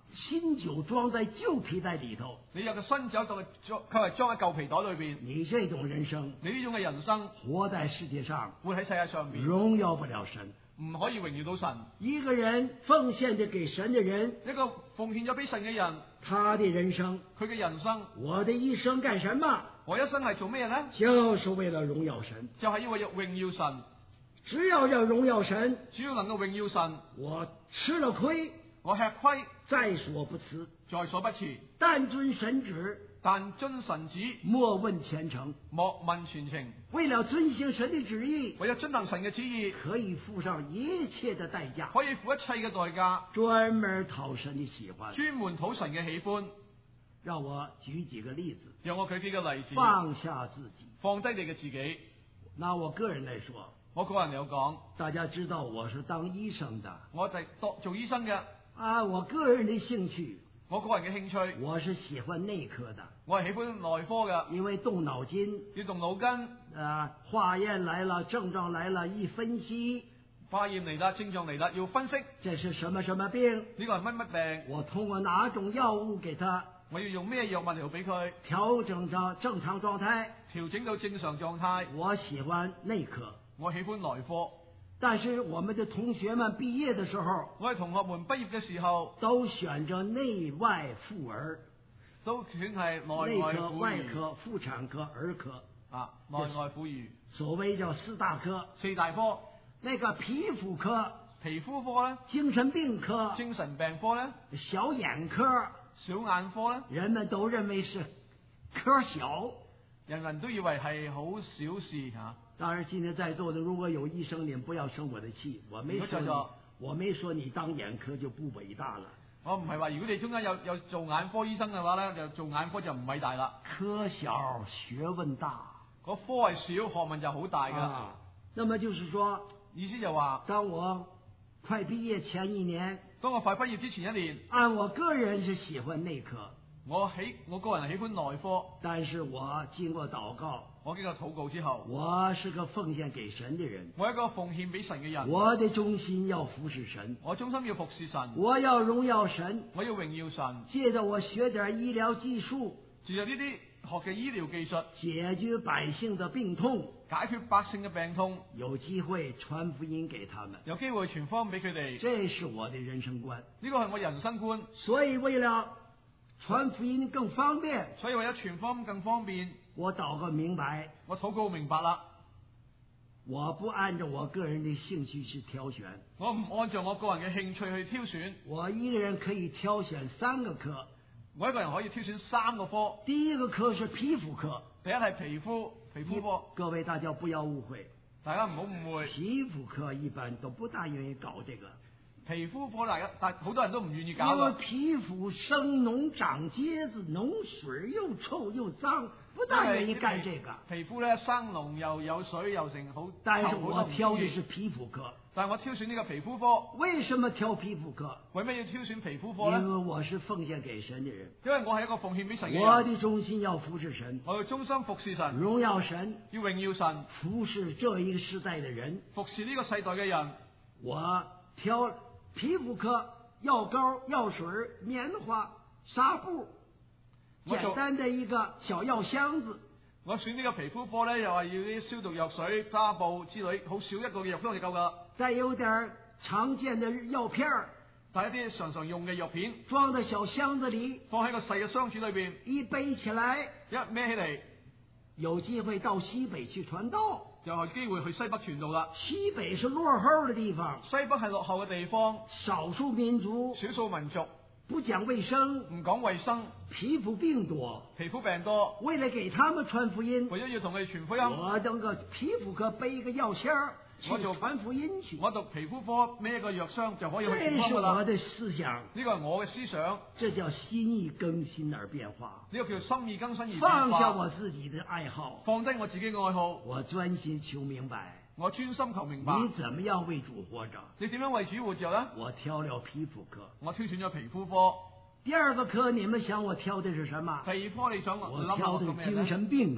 新酒裝在舊皮袋裏頭， 你有個新酒就佢係裝喺舊皮袋裏邊。 你這種人生， 你呢種嘅人生， 活在世界上， 活喺世界上邊， 榮耀不了神， 唔可以榮耀到神。 一個人奉獻的給神的人， 一個奉獻咗俾神嘅人， 他的人生， 佢嘅人生， 我的一生幹什麼？ 我一生係做咩呢？ 就是為了榮耀神， 就係要為榮耀神。 只要榮耀神， 只要能夠榮耀神， 我吃了虧， 我吃虧， 在所不辭， 在所不辭。 但遵神旨， 但遵神旨， 莫問前程， 莫問前程。 為了遵行神的旨意， 為咗遵行神嘅旨意， 可以付上一切的代價， 可以付一切嘅代價， 專門討神的喜歡， 專門討神嘅喜歡。 讓我舉幾個例子， 讓我舉幾個例子， 放下自己， 放低你嘅自己。 拿我個人來說， 我個人有講， 大家知道我是當醫生的， 我係做醫生嘅。 我個人的興趣， 我個人嘅興趣， 我是喜歡內科的， 我係喜歡內科嘅， 因為動腦筋， 要動腦筋。 化驗來了，症狀來了，一分析， 化驗嚟啦，症狀嚟啦，要分析， 這是什麼什麼病？ 呢個係乜乜病？ 我通過哪種藥物給他？ 我要用咩藥物嚟俾佢調整到正常狀態？ 調整到正常狀態。 我喜歡內科， 我喜歡內科。 但是我們的同學們畢業的時候， 我哋同學們畢業嘅時候， 都選擇內外婦兒， 都選係內內科、 外婦兒、 外科、婦產科、兒科。 內外婦兒。 所謂叫四大科。 四大科。 那個皮膚科、 皮膚科咧， 精神病科、 精神病科咧， 小眼科、 小眼科咧， 人們都認為是科小， 人人都以為係好小事嚇。 當然，今天在座的如果有醫生，你們不要生我的氣，我沒說你當眼科就不偉大了。 我唔係話如果你中間有做眼科醫生嘅話咧，就做眼科就唔偉大啦。 科小學問大， 嗰科係小，學問就好大噶。 那麼就是說， 意思就話， 當我快畢業前一年， 當我快畢業之前一年， 按我個人是喜歡內科， 我個人係喜歡內科， 但是我經過禱告， 我經過禱告之後， 我是個奉獻給神的人， 我係一個奉獻俾神嘅人， 我的中心要服侍神， 我中心要服侍神， 我要榮耀神， 我要榮耀神， 借着我學點醫療技術， 借着呢啲學嘅醫療技術， 解決百姓的病痛， 解決百姓嘅病痛， 有機會傳福音給他們， 有機會傳福音俾佢哋， 這是我的人生觀， 呢個係我人生觀。 所以為了傳福音更方便， 所以為咗傳福音更方便， 我禱告明白， 我禱告明白啦。 我不按照我個人的興趣去挑選， 我唔按照我個人嘅興趣去挑選。 我一個人可以挑選3個科， 我一個人可以挑選3個科。 第一個科是皮膚科， 第一係皮膚科。 各位大家不要誤會， 大家唔好誤會。 皮膚科一般都不大願意搞這個。 皮膚科但好多人都唔願意搞。 因為皮膚生膿長疖子，膿水又臭又髒，不大願意幹這個。 皮膚咧生膿又有水又成好。 但是我挑的是皮膚科。 但係我挑選呢個皮膚科。 為什麼挑皮膚科？ 為咩要挑選皮膚科咧？ 因為我是奉獻給神的人。 因為我係一個奉獻俾神嘅人。 我的中心要服侍神。 我要忠心服侍神。 榮耀神。 要榮耀神。 服侍這一個時代的人。 服侍呢個世代嘅人。 我挑皮膚科，藥膏、藥水、棉花、紗布，簡單的一個小藥箱子。 我選呢個皮膚科咧，又係要啲消毒藥水、紗布之類，好少一個嘅藥箱就夠噶。 再有點常見的藥片， 帶一啲常用嘅藥片， 裝在小箱子裏， 放喺個細嘅箱子裏邊， 一背起來， 一孭起嚟， 有機會到西北去傳道。 就有機會去西北傳道啦。 西北是落後的地方， 西北係落後嘅地方， 少數民族，不講衛生， 唔講衛生， 皮膚病多， 為了給他們傳福音，為咗要同佢哋傳福音， 我等個皮膚科背一個藥箱去傳福音去。 我讀皮膚科孭一個藥箱就可以去傳福音噶啦。 這是我的思想， 呢個係我嘅思想， 這叫心意更新而變化。 呢個叫心意更新而變化。 放下我自己的愛好， 放低我自己嘅愛好， 我專心求明白。 我專心求明白。 你怎麼樣為主活着？ 你點樣為主活着呢？ 我挑了皮膚科， 我挑選咗皮膚科。 第二個科，你們想我挑的是什麼？ 第二科你想我挑的精神病科。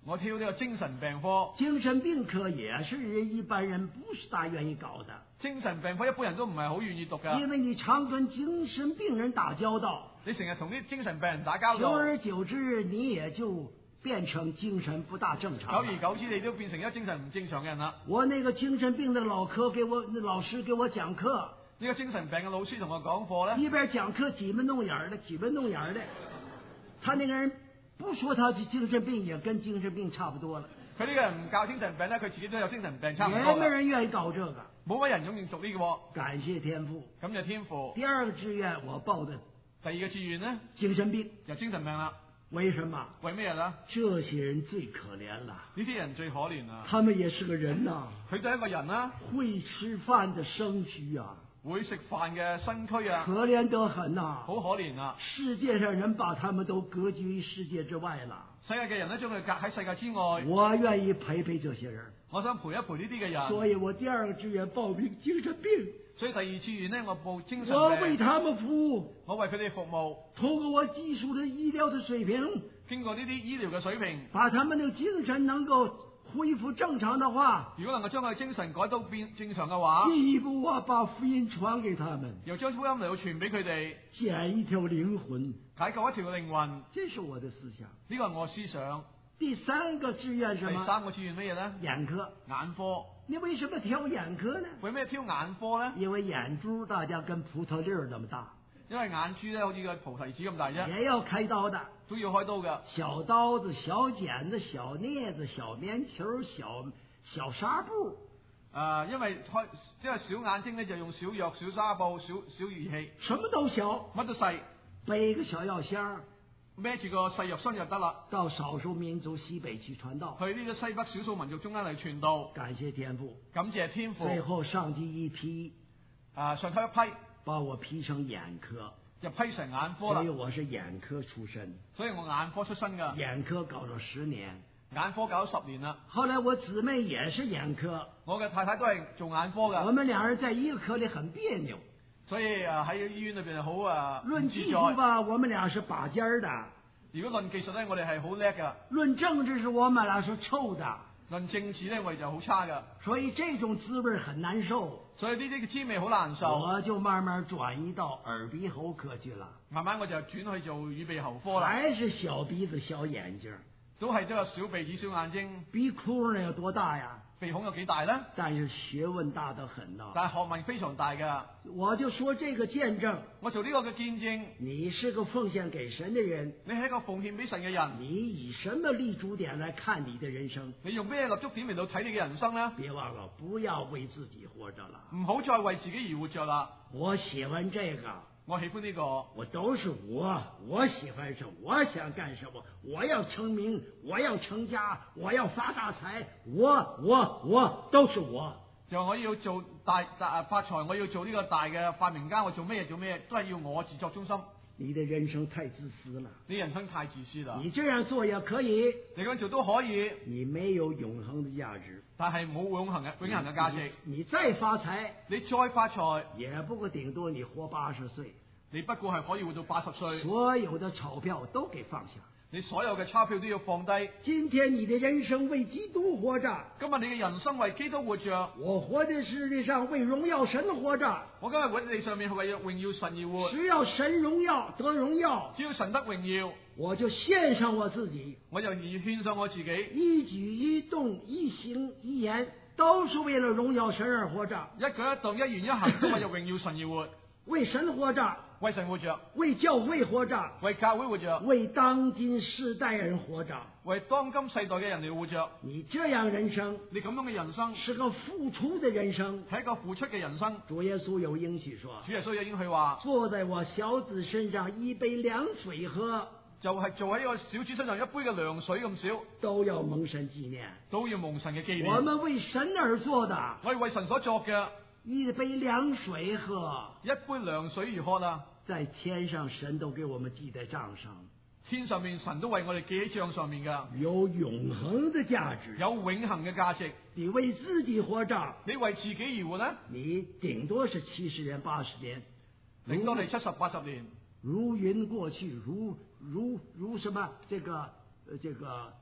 我挑呢個精神病科。 精神病科也是一般人不是大願意搞的。 精神病科一般人都唔係好願意讀㗎。 因為你常跟精神病人打交道， 你成日同啲精神病人打交道， 久而久之你也就變成精神不大正常。 久而久之你都變成一個精神唔正常嘅人啦。 我那個精神病的老師給我講課， 呢個精神病嘅老師同我講課咧， 一邊講課擠眉弄眼的，擠眉弄眼的。他那個人不說他是精神病，也跟精神病差不多了。 佢呢個人唔教精神病咧，佢自己都有精神病差唔多。 也沒人願意搞這個， 冇乜人願意讀呢個。 感謝天父。 咁就天父。 第二個志願我報的， 第二個志願呢， 精神病。 就精神病啦。 為什麼？ 為咩呢？ 這些人最可憐了。 呢啲人最可憐啦。 他們也是個人呐。 佢都係一個人啦。 會吃飯的生軀啊。 會食飯嘅身軀啊。 可憐得很呐。 好可憐啊。 世界上人把他們都隔絕於世界之外了。 世界嘅人咧將佢隔喺世界之外。 我願意陪陪這些人。 我想陪一陪呢啲嘅人。 所以我第二個志願報名精神病。 所以第二志願呢，我報精神病。 我為他們服務。 我為佢哋服務。 通過我技術的醫療的水平。 經過呢啲醫療嘅水平。 把他們的精神能夠恢復正常的話。 如果能夠將佢精神改到變正常嘅話。 進一步我把福音傳給他們。 又將福音嚟到傳俾佢哋。 撿一條靈魂。 解救一條靈魂。 這是我的思想。 呢個係我思想。 第三個志願是什麼？ 第三個志願乜嘢呢？ 眼科。 眼科。 你為什麼挑眼科呢？ 為咩挑眼科呢？ 因為眼珠大家跟葡萄粒兒那麼大。 因為眼珠咧好似個菩提子咁大啫。 也要開刀的。 都要開刀嘅。小刀子、小剪子、小鑷子、小棉球、小紗布。 因為小眼睛咧就用小藥、小紗布、小儀器。 什麼都小， 乜都細。 背個小藥箱。 孭住個細藥箱就得啦。 到少數民族西北去傳道。 去呢個西北少數民族中間嚟傳道。 感謝天父。 感謝天父。 最後上級一批。 上級一批。 把我批成眼科。 就批成眼科啦。 所以我是眼科出身。 所以我眼科出身㗎。 眼科搞咗10年。 眼科搞咗10年啦。 後來我姊妹也是眼科。 我嘅太太都係做眼科㗎。 我們兩人在一個科裏很別扭。 所以喺醫院裏邊好論技術吧，我們倆是把尖兒的。 如果論技術咧，我哋係好叻㗎。 論政治是我們倆是臭的。 論政治咧，我哋就好差㗎。 所以這種滋味很難受。 所以呢啲嘅滋味好難受。 我就慢慢轉移到耳鼻喉科去了。 慢慢我就轉去做耳鼻喉科啦。 還是小鼻子小眼睛。 都係都有小鼻子小眼睛。 鼻孔呢有多大呀？ 鼻孔有幾大呢？ 但是學問大得很呐。 但係學問非常大㗎。 我就說這個見證。 我做呢個嘅見證。 你是個奉獻給神的人。 你係一個奉獻俾神嘅人。 你以什麼立足點來看你的人生？ 你用咩立足點嚟到睇你嘅人生呢？ 別忘了，不要為自己活着了。 唔好再為自己而活着啦。 我喜歡這個。 我喜歡呢個。 我都是我喜歡什麼，我想幹什麼，我要成名，我要成家，我要發大財，我都是我。 就我要做大發財，我要做呢個大嘅發明家，我做咩都係要我自作中心。你的人生太自私了。你人生太自私啦。 你這樣做也可以， 你咁樣做都可以。 你沒有永恆的價值， 但係冇永恆嘅價值。 你再發財， 你再發財， 也不過頂多你活80歲。 你不過係可以活到80歲。 所有的鈔票都給放下。 你所有嘅鈔票都要放低。 今天你的人生為基督活着。 今日你嘅人生為基督活着。 我活在世界上為榮耀神活着。 我今日活喺地上面係為榮耀神而活。 只要神榮耀得榮耀， 只要神得榮耀， 我就獻上我自己。 我就獻上我自己。 一舉一動一行一言都是為了榮耀神而活着。 一舉一動一言一行都為咗榮耀神而活。 為神活着。 為神活着， 為教會活着， 為教會活着， 為當今世代人活着， 為當今世代嘅人嚟活着。 你這樣人生， 你咁樣嘅人生， 是個付出的人生， 係一個付出嘅人生。 主耶穌有應許說， 主耶穌有應許話， 坐在我小子身上一杯涼水喝， 就係做喺個小子身上一杯嘅涼水咁少， 都要蒙神紀念， 都要蒙神嘅紀念。 我們為神而做的， 我係為神所作嘅， 一杯涼水喝， 一杯涼水而喝啊！ 在天上神都給我們記在賬上， 天上面神都為我哋記喺賬上面噶， 有永恒的價值， 有永恒嘅價值。 你為自己活着， 你為自己而活呢？ 你頂多是70年80年， 頂多你70、80年， 如雲過去，如什麼這個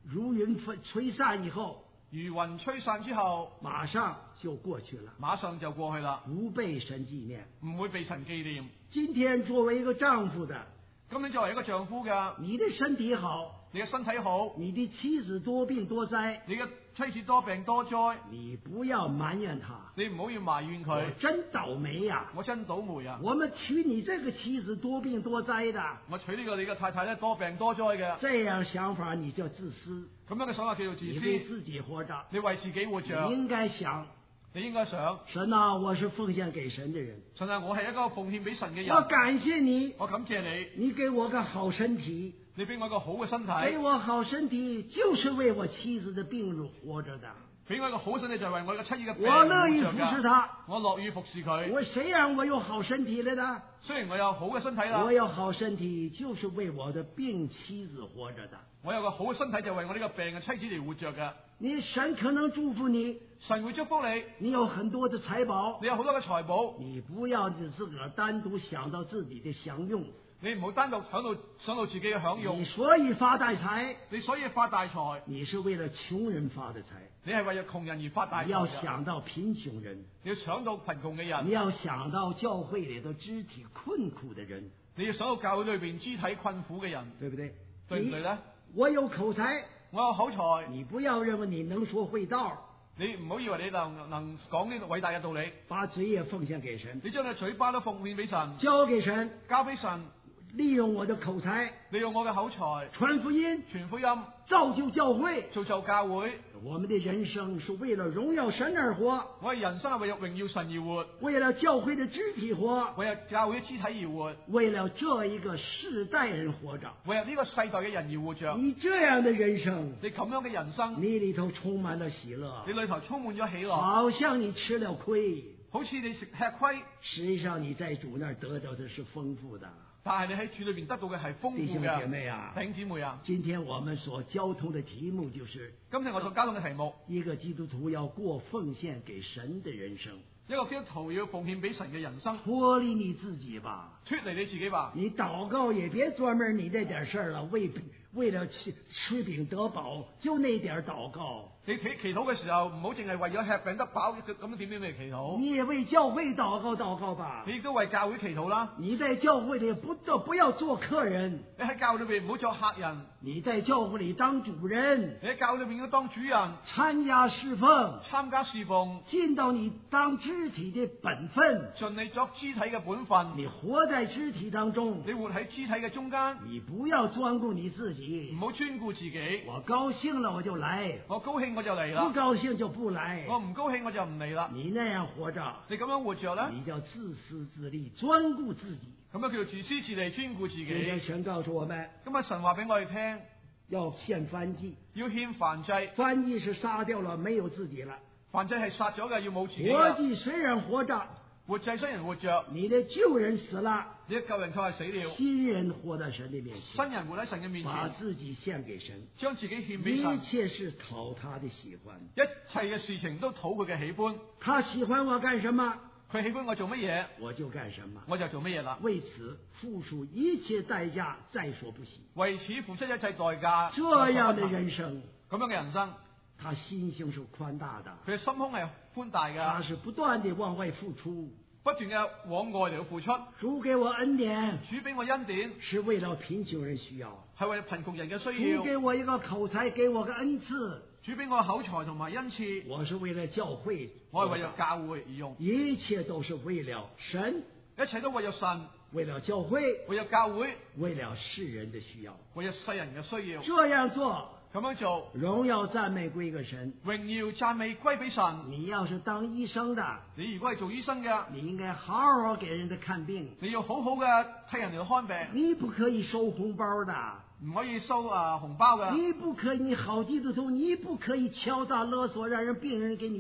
如云吹散以后， 如雲吹散之後， 馬上就過去了， 馬上就過去啦， 不被神紀念， 唔會被神紀念。 今天作為一個丈夫的， 咁你作為一個丈夫嘅， 你的身體好， 你嘅身體好， 你的妻子多病多災， 你嘅妻子多病多災， 你不要埋怨他， 你唔好要埋怨佢。 我真倒霉呀！ 我真倒霉啊！ 我們娶你這個妻子多病多災的， 我娶呢個你嘅太太咧多病多災嘅， 這樣想法你就自私， 咁樣嘅想法叫做自你為私。 自己活着， 你為自己活着， 你應該想， 你應該想， 神啊，我是奉獻給神的人， 神啊，我係一個奉獻俾神嘅人， 我感謝你， 我感謝你， 你給我個好身體， 你俾我一個好嘅身體， 給我好身體就是為我妻子的病活着的， 俾我一個好身體就係為我嘅妻子嘅病我樂意活着服侍他， 我樂意服侍佢。 我誰讓我有好身體了呢？ 雖然我有好嘅身體啦， 我有好身體就是為我的病妻子活着的。 我有個好嘅身體就係為我呢個病嘅妻子嚟活着嘅。 你神可能祝福你， 神會祝福你， 你有很多的財寶， 你有好多嘅財寶， 你不要你自個兒單獨想到自己的享用， 你唔好單獨想到自己嘅享用。 你所以發大財， 你所以發大財， 你是為了窮人發的財， 你係為咗窮人而發大財。 你要想到貧窮人， 你要想到貧窮嘅人， 你要想到教會裏頭肢體困苦的人， 你要想到教會裏邊肢體困苦嘅人， 對不對？ 對唔對呢？ 我有口才， 我有口才， 你不要認為你能說會道， 你唔好以為你能講呢個偉大嘅道理， 把嘴也奉獻給神， 你將你嘴巴都奉獻俾神， 交給神， 交俾神， 利用我的口才， 利用我嘅口才傳福音， 傳福音， 造就教會。 造就教會。 我們的人生是為了榮耀神而活， 我哋人生係為咗榮耀神而活， 為了教會的肢體活， 為咗教會嘅肢體而活， 為了這一個世代人活着。 為咗呢個世代嘅人而活着。 你這樣的人生， 你咁樣嘅人生， 你裏頭充滿了喜樂， 你裏頭充滿咗喜樂， 好像你吃了虧， 好似你吃虧， 實際上你在主那兒得到的是豐富的。 但係你喺主裏邊得到嘅係豐富弟兄嘅。 姐妹啊， 弟兄姊妹啊， 今天我們所交通的題目就是今日我所交通嘅題目， 一個基督徒要過奉獻給神的人生， 一個基督徒要奉獻俾神嘅人生， 脫離你自己吧， 脫離你自己吧。 你禱告也別專門你那點事兒了，為了吃餅得飽，就那點禱告。 你祈禱嘅時候，唔好淨係為咗吃餅得飽咁點嚟祈禱。 你也為教會禱告吧。 你亦都為教會祈禱啦。 你在教會裏不要做客人。 你喺教會裏邊唔好做客人。 你在教會裏當主人。 你喺教會裏邊要當主人。 參加侍奉。 參加侍奉。 盡到你當肢體的本分。 盡你作肢體嘅本分。 你活在肢體當中。 你活喺肢體嘅中間。 你不要專顧你自己。 唔好專顧自己。 我高興了我就來。 我高興我就嚟啦。 不高興就不來。 我唔高興我就唔嚟啦。 你那樣活着。 你咁樣活着咧？ 你叫自私自利，專顧自己。 咁樣叫做自私自利，專顧自己。 今天神告訴我們， 今日神話俾我哋聽， 要獻燔祭。 要獻燔祭。 燔祭是殺掉了，沒有自己了。 燔祭係殺咗嘅，要冇自己。 活祭雖然活着， 活祭雖然活着， 你的舊人死了， 你嘅舊人卻係死了。 新人活在神的面前， 新人活喺神嘅面前， 把自己獻給神， 將自己獻俾神。 一切是討他的喜歡， 一切嘅事情都討佢嘅喜歡。 他喜歡我幹什麼， 佢喜歡我做乜嘢， 我就幹什麼， 我就做乜嘢啦。 為此付出一切代價，在所不惜。 為此付出一切代價。 這樣的人生， 咁樣嘅人生， 他心胸是寬大的， 佢嘅心胸係寬大嘅， 他是不斷地往外付出， 不斷嘅往外嚟到付出。 主給我恩典， 主俾我恩典， 是為了貧窮人需要， 係為了貧窮人嘅需要。 主給我一個口才，給我個恩賜， 主俾我口才同埋恩賜， 我是為了教會， 我係為咗教會而用。 一切都是為了神， 一切都為咗神， 為了教會， 為咗教會， 為了世人的需要， 為咗世人嘅需要。 這樣做， 咁樣做， 榮耀讚美歸給神， 榮耀讚美歸俾神。 你要是當醫生的， 你如果係做醫生嘅， 你應該好好給人家看病， 你要好好嘅替人哋看病。 你不可以收紅包的， 唔可以收紅包嘅。 你不可以，你好基督徒，你不可以敲詐勒索，讓病人給你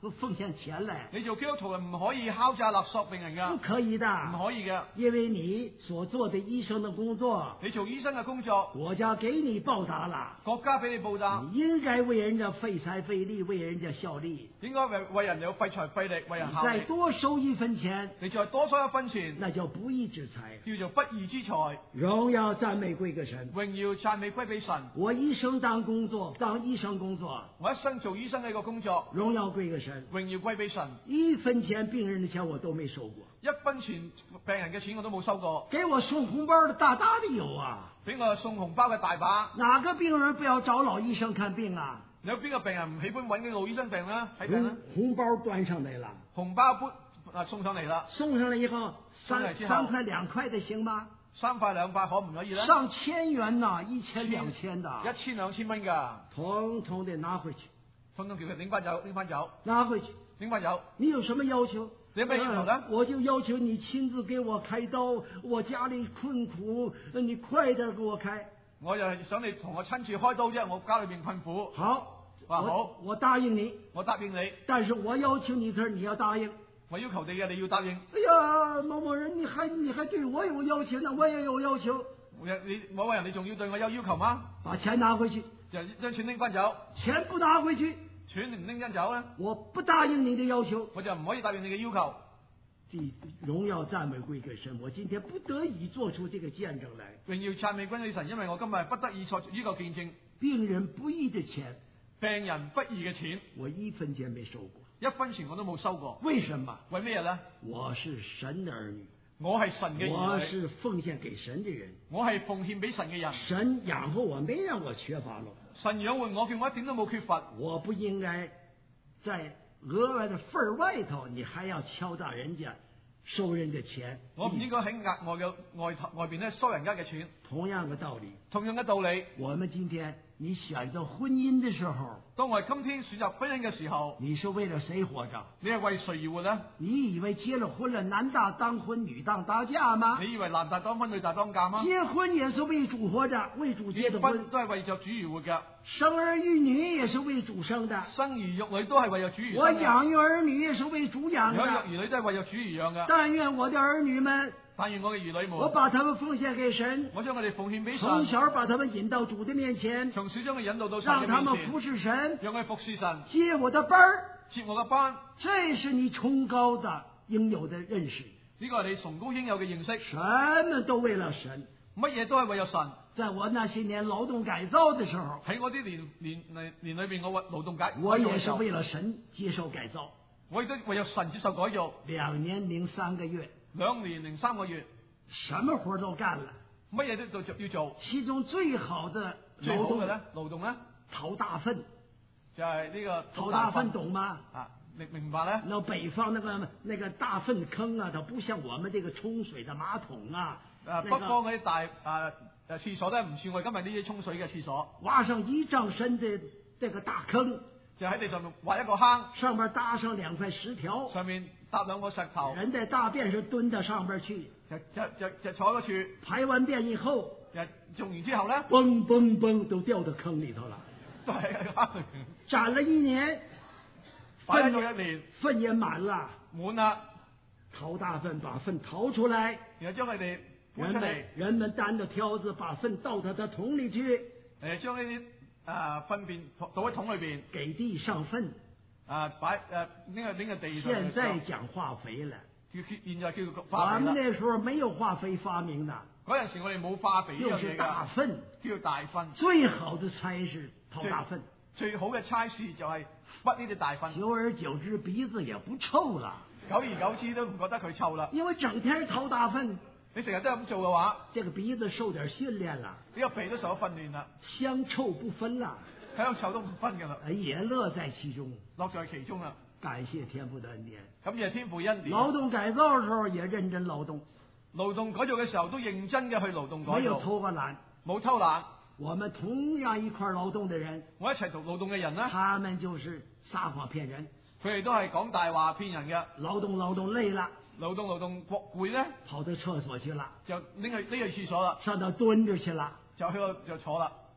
奉獻錢來。 你做基督徒唔可以敲詐勒索病人噶， 不可以的， 唔可以嘅。 因為你所做的醫生的工作， 你做醫生嘅工作， 國家給你報答了， 國家俾你報答， 你應該為人家費財費力，為人家效力。 應該為人有費財費力，為人效再力。 多收一分錢， 你再多收一分錢， 那叫不義之財。 叫做不義之財。 榮耀讚美歸給神。 榮耀讚美歸俾神。 我一生當醫生工作， 我一生做醫生嘅一個工作， 榮耀歸給神。 榮耀歸俾神。 一分錢病人的錢我都沒收過， 一分錢病人嘅錢我都冇收過。 給我送紅包的大大的有啊， 俾我送紅包嘅大把。 哪個病人不要找老醫生看病啊？ 有邊個病人唔喜歡揾嘅老醫生病啦？睇病啦。 紅包端上來了， 紅包送上嚟啦。 送上來以後送嚟之後 3塊2塊的行嗎 ？3塊2塊可唔可以咧？ 上千元呐，1000、2000的 ，1000、2000蚊噶， 統統的拿回去， 統統叫佢拎翻走，拎翻走， 拿回去， 拎翻走。 你有什麼要求？ 你有咩要求呢？ 我就要求你親自給我開刀，我家裏困苦，你快點給我開。 我就係想你同我親自開刀啫，我家裏邊困苦。 好， 話好， 我答應你。 我答應你，但是我要求你你要答應。 我要求你嘅，你要答應。 哎呀，某某人，你還對我有要求呢，我也有要求。 你某個人，你仲要對我有要求嗎？ 把錢拿回去， 就將錢拎翻走。 錢不拿回去， 錢唔拎翻走咧？ 我不答應你的要求， 我就唔可以答應你嘅要求。 榮耀讚美歸給神，我今天不得已做出這個見證來。 榮耀讚美歸給神，因為我今日不得已作呢個見證。 病人不義的錢， 病人不義嘅錢， 我一分錢沒收過， 一分錢我都冇收過。 為什麼？ 為咩咧？ 我是神的兒女， 我係神嘅兒女， 我是奉獻給神的人， 我係奉獻俾神嘅人。 神養活我，沒讓我缺乏了。 神養活我，叫我一點都冇缺乏。 我不應該在額外的份外頭，你還要敲詐人家，收人的錢。 我唔應該喺額外嘅外邊咧收人家嘅錢。 同樣嘅道理， 同樣嘅道理。 我們今天你選擇婚姻的時候， 當我哋今天選擇婚姻嘅時候， 你是為了誰活着？ 你係為誰而活呢？ 你以為結了婚了，男大當婚，女大當嫁嗎？ 你以為男大當婚，女大當嫁嗎？ 結婚也是為主活着，為主結的婚， 都係為着主而活嘅。 生兒育女也是為主生的， 生兒育女都係為着主而生。 我養育兒女也是為主養的， 養育兒女都係為着主而養嘅。 但願我的兒女們， 但願我嘅兒女們， 我把他們奉獻給神， 我將佢哋奉獻俾神， 從小把他們引到主的面前， 從小將佢引導到神嘅面前， 讓他們服侍神， 讓佢服侍神， 接我的班兒， 接我嘅班， 這是你崇高的應有的認識。 呢個係你崇高應有嘅認識。 什麼都為了神， 乜嘢都係為咗神。 在我那些年勞動改造的時候， 喺我啲年裏邊，我勞動改造， 我也是為了神接受改造， 我亦都為咗神接受改造。 2年零3個月 ，2年零3個月， 什麼活都幹了， 乜嘢都要做。 其中最好的勞動咧， 掏大糞， 就係呢個掏大糞，懂嗎？ 啊，明白咧？ 那北方那個大糞坑啊，它不像我們這個沖水的馬桶啊。 北方嗰啲大廁所咧，唔似我哋今日呢啲沖水嘅廁所。 挖上1丈深的這個大坑， 就喺地上面挖一個坑， 上面搭上2塊石條， 上面搭2個石頭， 人在大便時蹲到上邊去， 就坐喺嗰處。 排完便以後， 做完之後咧， 嘣嘣嘣都掉到坑裏頭了。 都係坑。 站了1年， 擺咗1年， 糞也滿了， 滿啦。 掏大糞，把糞掏出來， 然後將佢哋搬出嚟。 人們擔着挑子，把糞倒到他桶裏去。 將呢啲糞便倒喺桶裏邊。 給地上糞。 呢個地上。 現在講化肥了。 現在叫化肥啦。 我們那時候沒有化肥發明的。 嗰陣時我哋冇化肥呢樣嘢㗎。 就是大糞。 叫大糞。最好的差事掏大糞。最好嘅差事就係剝呢啲大糞。 久而久之，鼻子也不臭了。 久而久之都唔覺得佢臭啦。 因為整天掏大糞。 你成日都咁做嘅話， 這個鼻子受點訓練啦， 呢個鼻都受咗訓練啦， 香臭不分啦， 香臭都唔分㗎啦， 也樂在其中， 樂在其中啦。 感謝天父的恩典， 感謝天父恩典。 勞動改造嘅時候也認真勞動， 勞動改造嘅時候都認真嘅去勞動改造， 沒有偷過懶， 冇偷懶。 我們同樣一塊勞動的人， 我一齊做勞動嘅人呢， 他們就是撒謊騙人， 佢哋都係講大話騙人嘅。 勞動累啦。 勞動攰咧， 跑到廁所去了， 就拎去廁所啦， 上到蹲着去了， 就去就坐啦。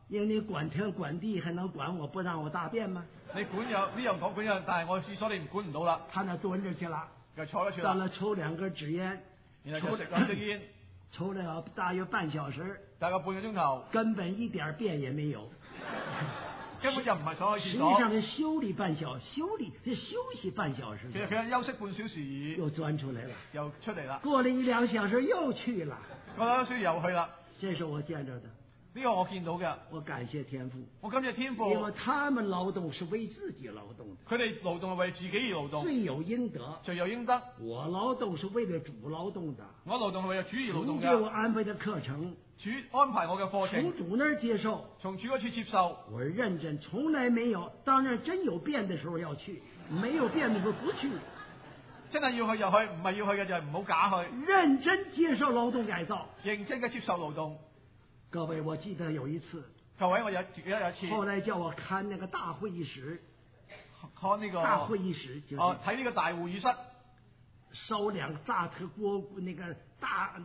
因为你管天管地，还能管我不讓我大便嗎？ 你管有呢樣講管有，但係我廁所你唔管唔到啦。 他那蹲着去了， 就坐咗住啦。 到了抽2根紙煙， 然後就食咗支煙， 抽了大約半小時， 大概半個鐘頭， 根本一點便也沒有。 根本就唔係想去廁實所。 際上是休息半小時。 其實佢係休息半小時而已， 又鑽出來了， 又出嚟啦。 過了1-2個小時又去了。 過咗書又去啦。 這是我見着的。 呢個我見到嘅。 我感謝天父。 我感謝天父。 因為他們勞動是為自己勞動的。 佢哋勞動係為自己而勞動。 罪有應得。 罪有應得。 我勞動是為了主勞動的。 我勞動係為了主而勞動嘅。 主給我安排的課程。 主安排我嘅課程。 從主那兒接受。 從主嗰處接受。 我認真，從來沒有。當然真有變的時候要去，沒有變的時候不去。 真係要去就去，唔係要去嘅就係唔好假去。 認真接受勞動改造。 認真嘅接受勞動。 各位，我記得有一次。 各位，我有一次。 後來叫我看那個大會議室。 看呢個。大會議室就是。 睇呢個大會議室。 燒2大特鍋，那個大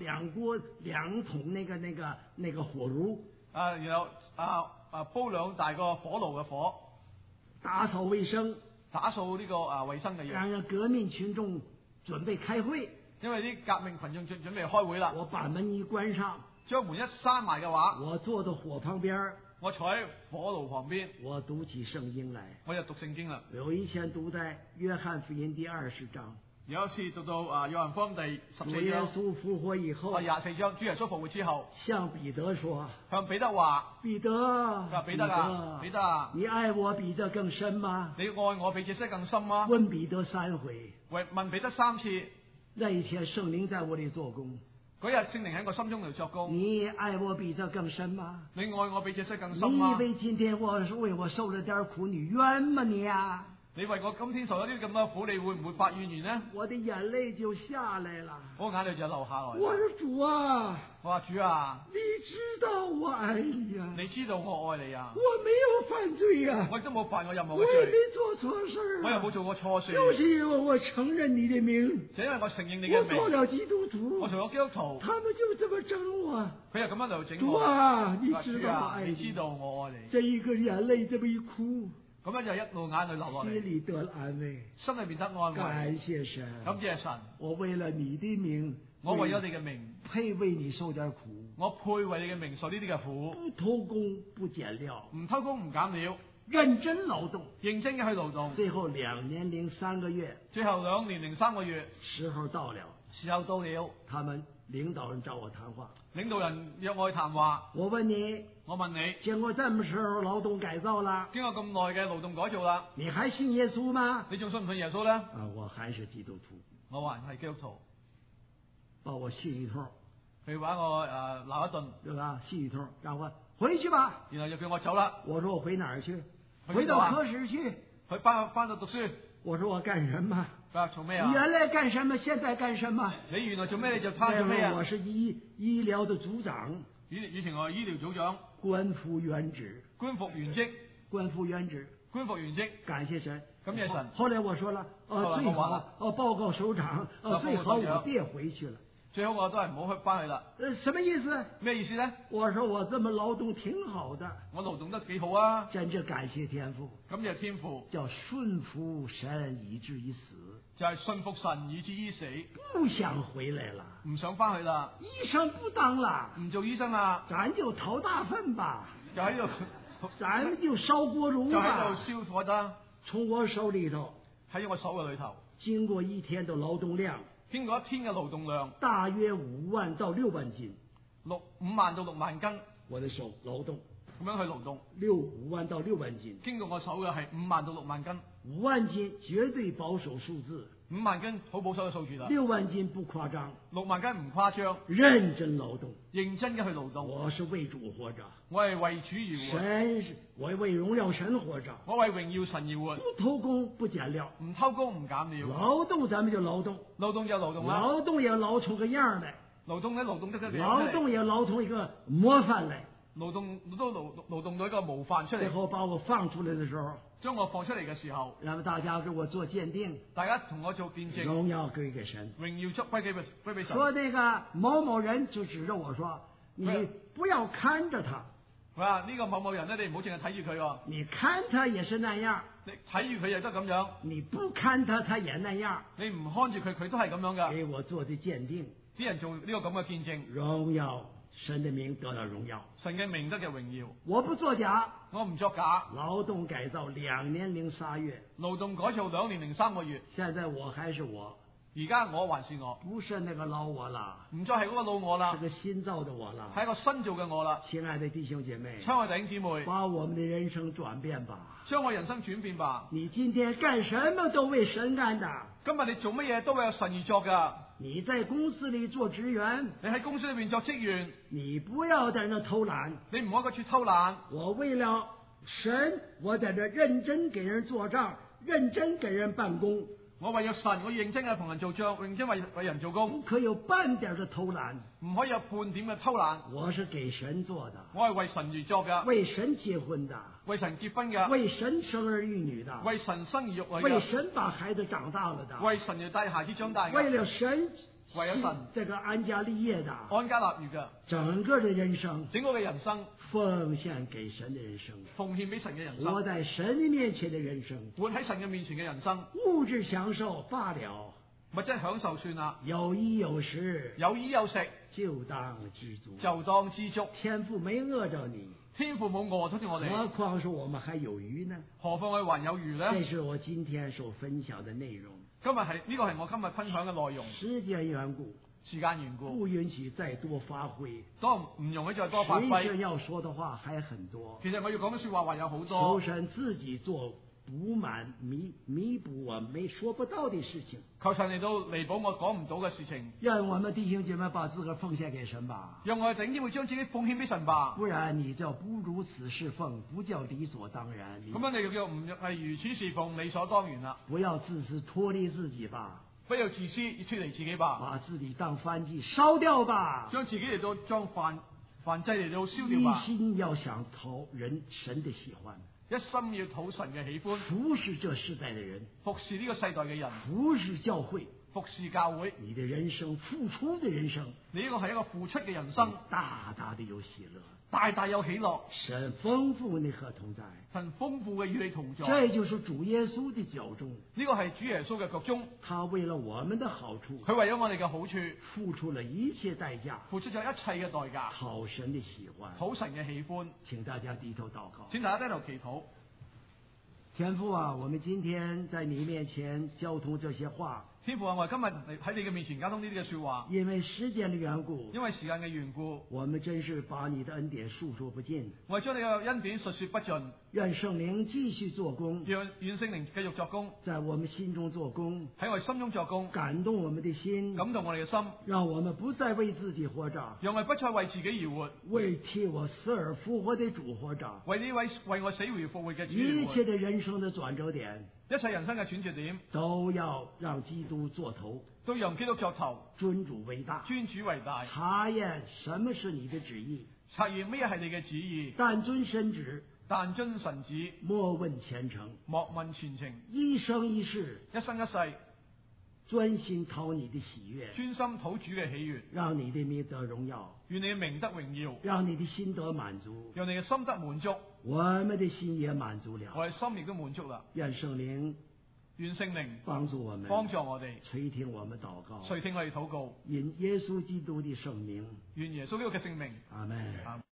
2桶那個火爐。 然後煲2大個火爐嘅火。 打掃衛生。 打掃呢個衛生嘅嘢。 讓革命群眾準備開會。 因為啲革命群眾準備開會啦。 我把門一關上。將門一閂埋嘅話， 我坐到火旁邊， 我坐喺火爐旁邊， 我讀起聖經來， 我就讀聖經啦。 有一天讀在約翰福音第20章， 有一次讀到約翰福音第14章， 主耶穌復活以後 ，24章主耶穌復活之後， 向彼得說， 向彼得話， 彼得啊，你愛我比這更深嗎？ 你愛我比這些更深嗎？ 問彼得3回， 問彼得3次。 那一天聖靈在我裏做工。 嗰日聖靈喺我心中嚟作工。 你愛我比這更深嗎？ 你愛我比這些更深嗎？ 你以為今天我為我受了點苦，你冤嗎你啊？ 你為我今天受咗啲咁多苦，你會唔會發怨言呢？ 我的眼淚就下來了。 我眼淚就流下來。 我說主啊， 我話主啊， 你知道我愛你啊， 你知道我愛你啊。 我沒有犯罪啊， 我亦都冇犯過任何嘅罪，我也沒做錯事， 我又冇做過錯事。 就是因為我承認你的名， 就因為我承認你嘅名， 我做了基督徒， 我做咗基督徒， 他們就這麼整我。 佢又咁樣嚟整我。 主啊，你知道我愛你知道我愛你。 這一個眼淚這麼一哭。 咁樣就一路眼淚流落嚟， 心裏得了安慰， 心裏面得安慰。 感謝神， 感謝神。 我為了你的名， 我為咗你嘅名， 配為你受點苦。我配為你嘅名受呢啲嘅苦。 不偷工不減料， 唔偷工唔減料， 認真勞動， 認真嘅去勞動。 最後2年03個月， 最後2年03個月， 時候到了，他們領導人找我談話， 領導人約我去談話。 我問你，經過這麼時候勞動改造啦， 經過咁耐嘅勞動改造啦， 你還信耶穌嗎？ 你仲信唔信耶穌咧？ 我還是基督徒。 我還係基督徒。 把我訓一通， 佢話我鬧一頓， 對吧？訓一通，讓我回去吧。 然後又叫我走啦。 我說我回哪兒去？回到科室去。 翻到讀書。 我說我幹什麼？ 做咩啊？ 原來幹什麼？現在幹什麼？ 你原來做咩？你就翻做咩啊？ 我是醫療的組長。 以前我係醫療組長。 官復原職。 官復原職。 官復原職。 官復原職。 感謝神。 感謝神。 後來我說了，最好報告首長，最好我別回去了。 最好我都係唔好翻去啦。 什麼意思？ 咩意思咧？ 我說我這麼勞動挺好的。 我勞動得幾好啊！ 真正感謝天父。 感謝天父。 叫順服神以至於死。 就係順服神以至於死。 不想回來了。 唔想翻去啦。 醫生不當啦。 唔做醫生啦。 咱就討大糞吧。 就喺度。 咱就燒鍋爐吧。 就喺度燒火啦。 從我手裏頭。 喺我手嘅裏頭。 經過一天的勞動量。 經過一天嘅勞動量， 大約5萬到6萬斤 ，5萬到6萬斤， 我的手勞動， 咁樣去勞動 ，5萬到6萬斤， 經過我手嘅係5萬到6萬斤 ，5萬斤絕對保守數字 ，5萬斤好保守嘅數字啦 ，6萬斤不誇張 ，6萬斤唔誇張， 認真勞動， 認真嘅去勞動， 我是為主活着， 我係為主而活， 我為榮耀神活着， 我為榮耀神而活， 不偷工不減料， 唔偷工唔減料， 勞動咱們就勞動， 勞動就勞動啦， 勞動也勞出個樣來， 勞動咧勞動得個樣， 勞動也勞出一個模範來， 勞動到一個模範出嚟， 最後把我放出來的時候。 將我放出嚟嘅時候， 讓大家給我做鑑定， 大家同我做見證， 榮耀歸給神， 榮耀歸俾神。 說那個某某人就指着我說：你不要看着他， 佢話呢個某某人咧，你唔好淨係睇住佢喎， 你看他也是那樣， 你睇住佢亦都咁樣， 你不看他，他也那樣。 你唔看住佢，佢都係咁樣噶。 給我做的鑑定， 啲人做呢個咁嘅見證， 榮耀神的名得到榮耀。 神嘅名德嘅榮耀。 我不作假， 我唔作假。 勞動改造2年零8月， 勞動改造2年3個月。 現在我還是我， 而家我還是我， 不是那個老我啦， 唔再係嗰個老我啦， 是個新造的我啦。 係一個新造嘅我啦。 親愛的弟兄姐妹， 親愛弟兄姊妹， 把我們的人生轉變吧。 將我人生轉變吧。 你今天幹什麼都為神幹的。 今日你做乜嘢都為有神而作噶。 你在公司裏做職員， 你喺公司裏邊作職員， 你不要在那偷懶。 你唔好喺嗰處偷懶。 我為了神，我在這認真給人做賬，認真給人辦公。 我為咗神，我認真嘅同人做賬，認真為人做工。 不可有半點的偷懶， 唔可以有半點嘅偷懶。 我是給神做的， 我係為神而作噶， 為神結婚的， 為神結婚嘅， 為神生兒育女的， 為神生兒育女嘅， 為神把孩子長大了的， 為神要帶孩子長大嘅， 為了神， 為了神這個安家立業的， 安家立業嘅， 整個的人生， 整個嘅人生奉獻給神的人生， 奉獻俾神嘅人生， 活在神的面前的人生， 活喺神嘅面前嘅人生， 物質享受罷了， 物質享受算啦， 有衣有食， 有衣有食， 就當知足， 就當知足。 天父沒餓着你， 天父冇餓咗住我哋， 何況是我們還有餘呢？ 何況我哋還有餘呢？ 這是我今天所分享的內容。 今日係呢個係我今日分享嘅內容。 時間緣故， 時間緣故， 不允許再多發揮。 都唔容許再多發其實揮。 要說的話還很多。 其實我要講嘅說話還有好多。 求神自己做補滿彌補我沒說不到的事情。 求神嚟到彌補我講唔到嘅事情。 讓我們弟兄姐妹把自個奉獻給神吧。 讓我哋頂天會將自己奉獻俾神吧。 不然你叫不如此侍奉，不叫理所當然。 咁樣你就叫唔係如此侍奉，理所當然啦。 不要自私脫離自己吧。 不要自私，要脫離自己吧。 把自己當燔祭燒掉吧。 將自己嚟到將燔祭嚟到燒掉吧。 一心要想討神的喜歡。 一心要討神嘅喜歡， 服侍這世代的人， 服侍呢個世代嘅人， 服侍教會， 服侍教會。 你的人生付出的人生， 你呢個係一個付出嘅人生， 大大的有喜樂， 大大有喜樂。 神豐富你和同在， 神豐富嘅與你同在。 這就是主耶穌的腳蹤， 呢個係主耶穌嘅腳蹤。 他為了我們的好處， 佢為咗我哋嘅好處， 付出了一切代價， 付出咗一切嘅代價， 討神的喜歡， 討神嘅喜歡。 請大家低頭禱告， 請大家低頭祈禱。 天父啊，我們今天在你面前交通這些話， 天父啊，我哋今日喺你嘅面前交通呢啲嘅說話， 因為時間的緣故， 因為時間嘅緣故， 我們真是把你的恩典述說不盡， 我哋將你嘅恩典述說不盡。 願聖靈繼續做工， 願聖靈繼續作工， 在我們心中做工， 喺我哋心中作工， 感動我們的心， 感動我哋嘅心， 讓我們不再為自己活着， 讓我哋不再為自己而活， 為替我死而復活的主活着， 為呢位為我死而復活嘅主。 一切的人生的轉折點， 一切人生嘅轉折點， 都要讓基督做頭， 都讓基督作頭， 尊主為大， 尊主為大， 查驗什麼是你的旨意， 察驗咩係你嘅旨意， 但遵神旨， 但遵神旨， 莫問前程， 莫問前程， 一生一世， 一生一世， 專心討你的喜悅， 專心討主嘅喜悅， 讓你的名得榮耀， 願你嘅名得榮耀， 讓你的心得滿足， 讓你嘅心得滿足， 我們的心也滿足了， 我哋心亦都滿足啦。 願聖靈幫助我們，垂聽我們禱告， 垂聽我哋禱告， 因耶穌基督的聖名， 願耶穌基督嘅聖名， 阿門。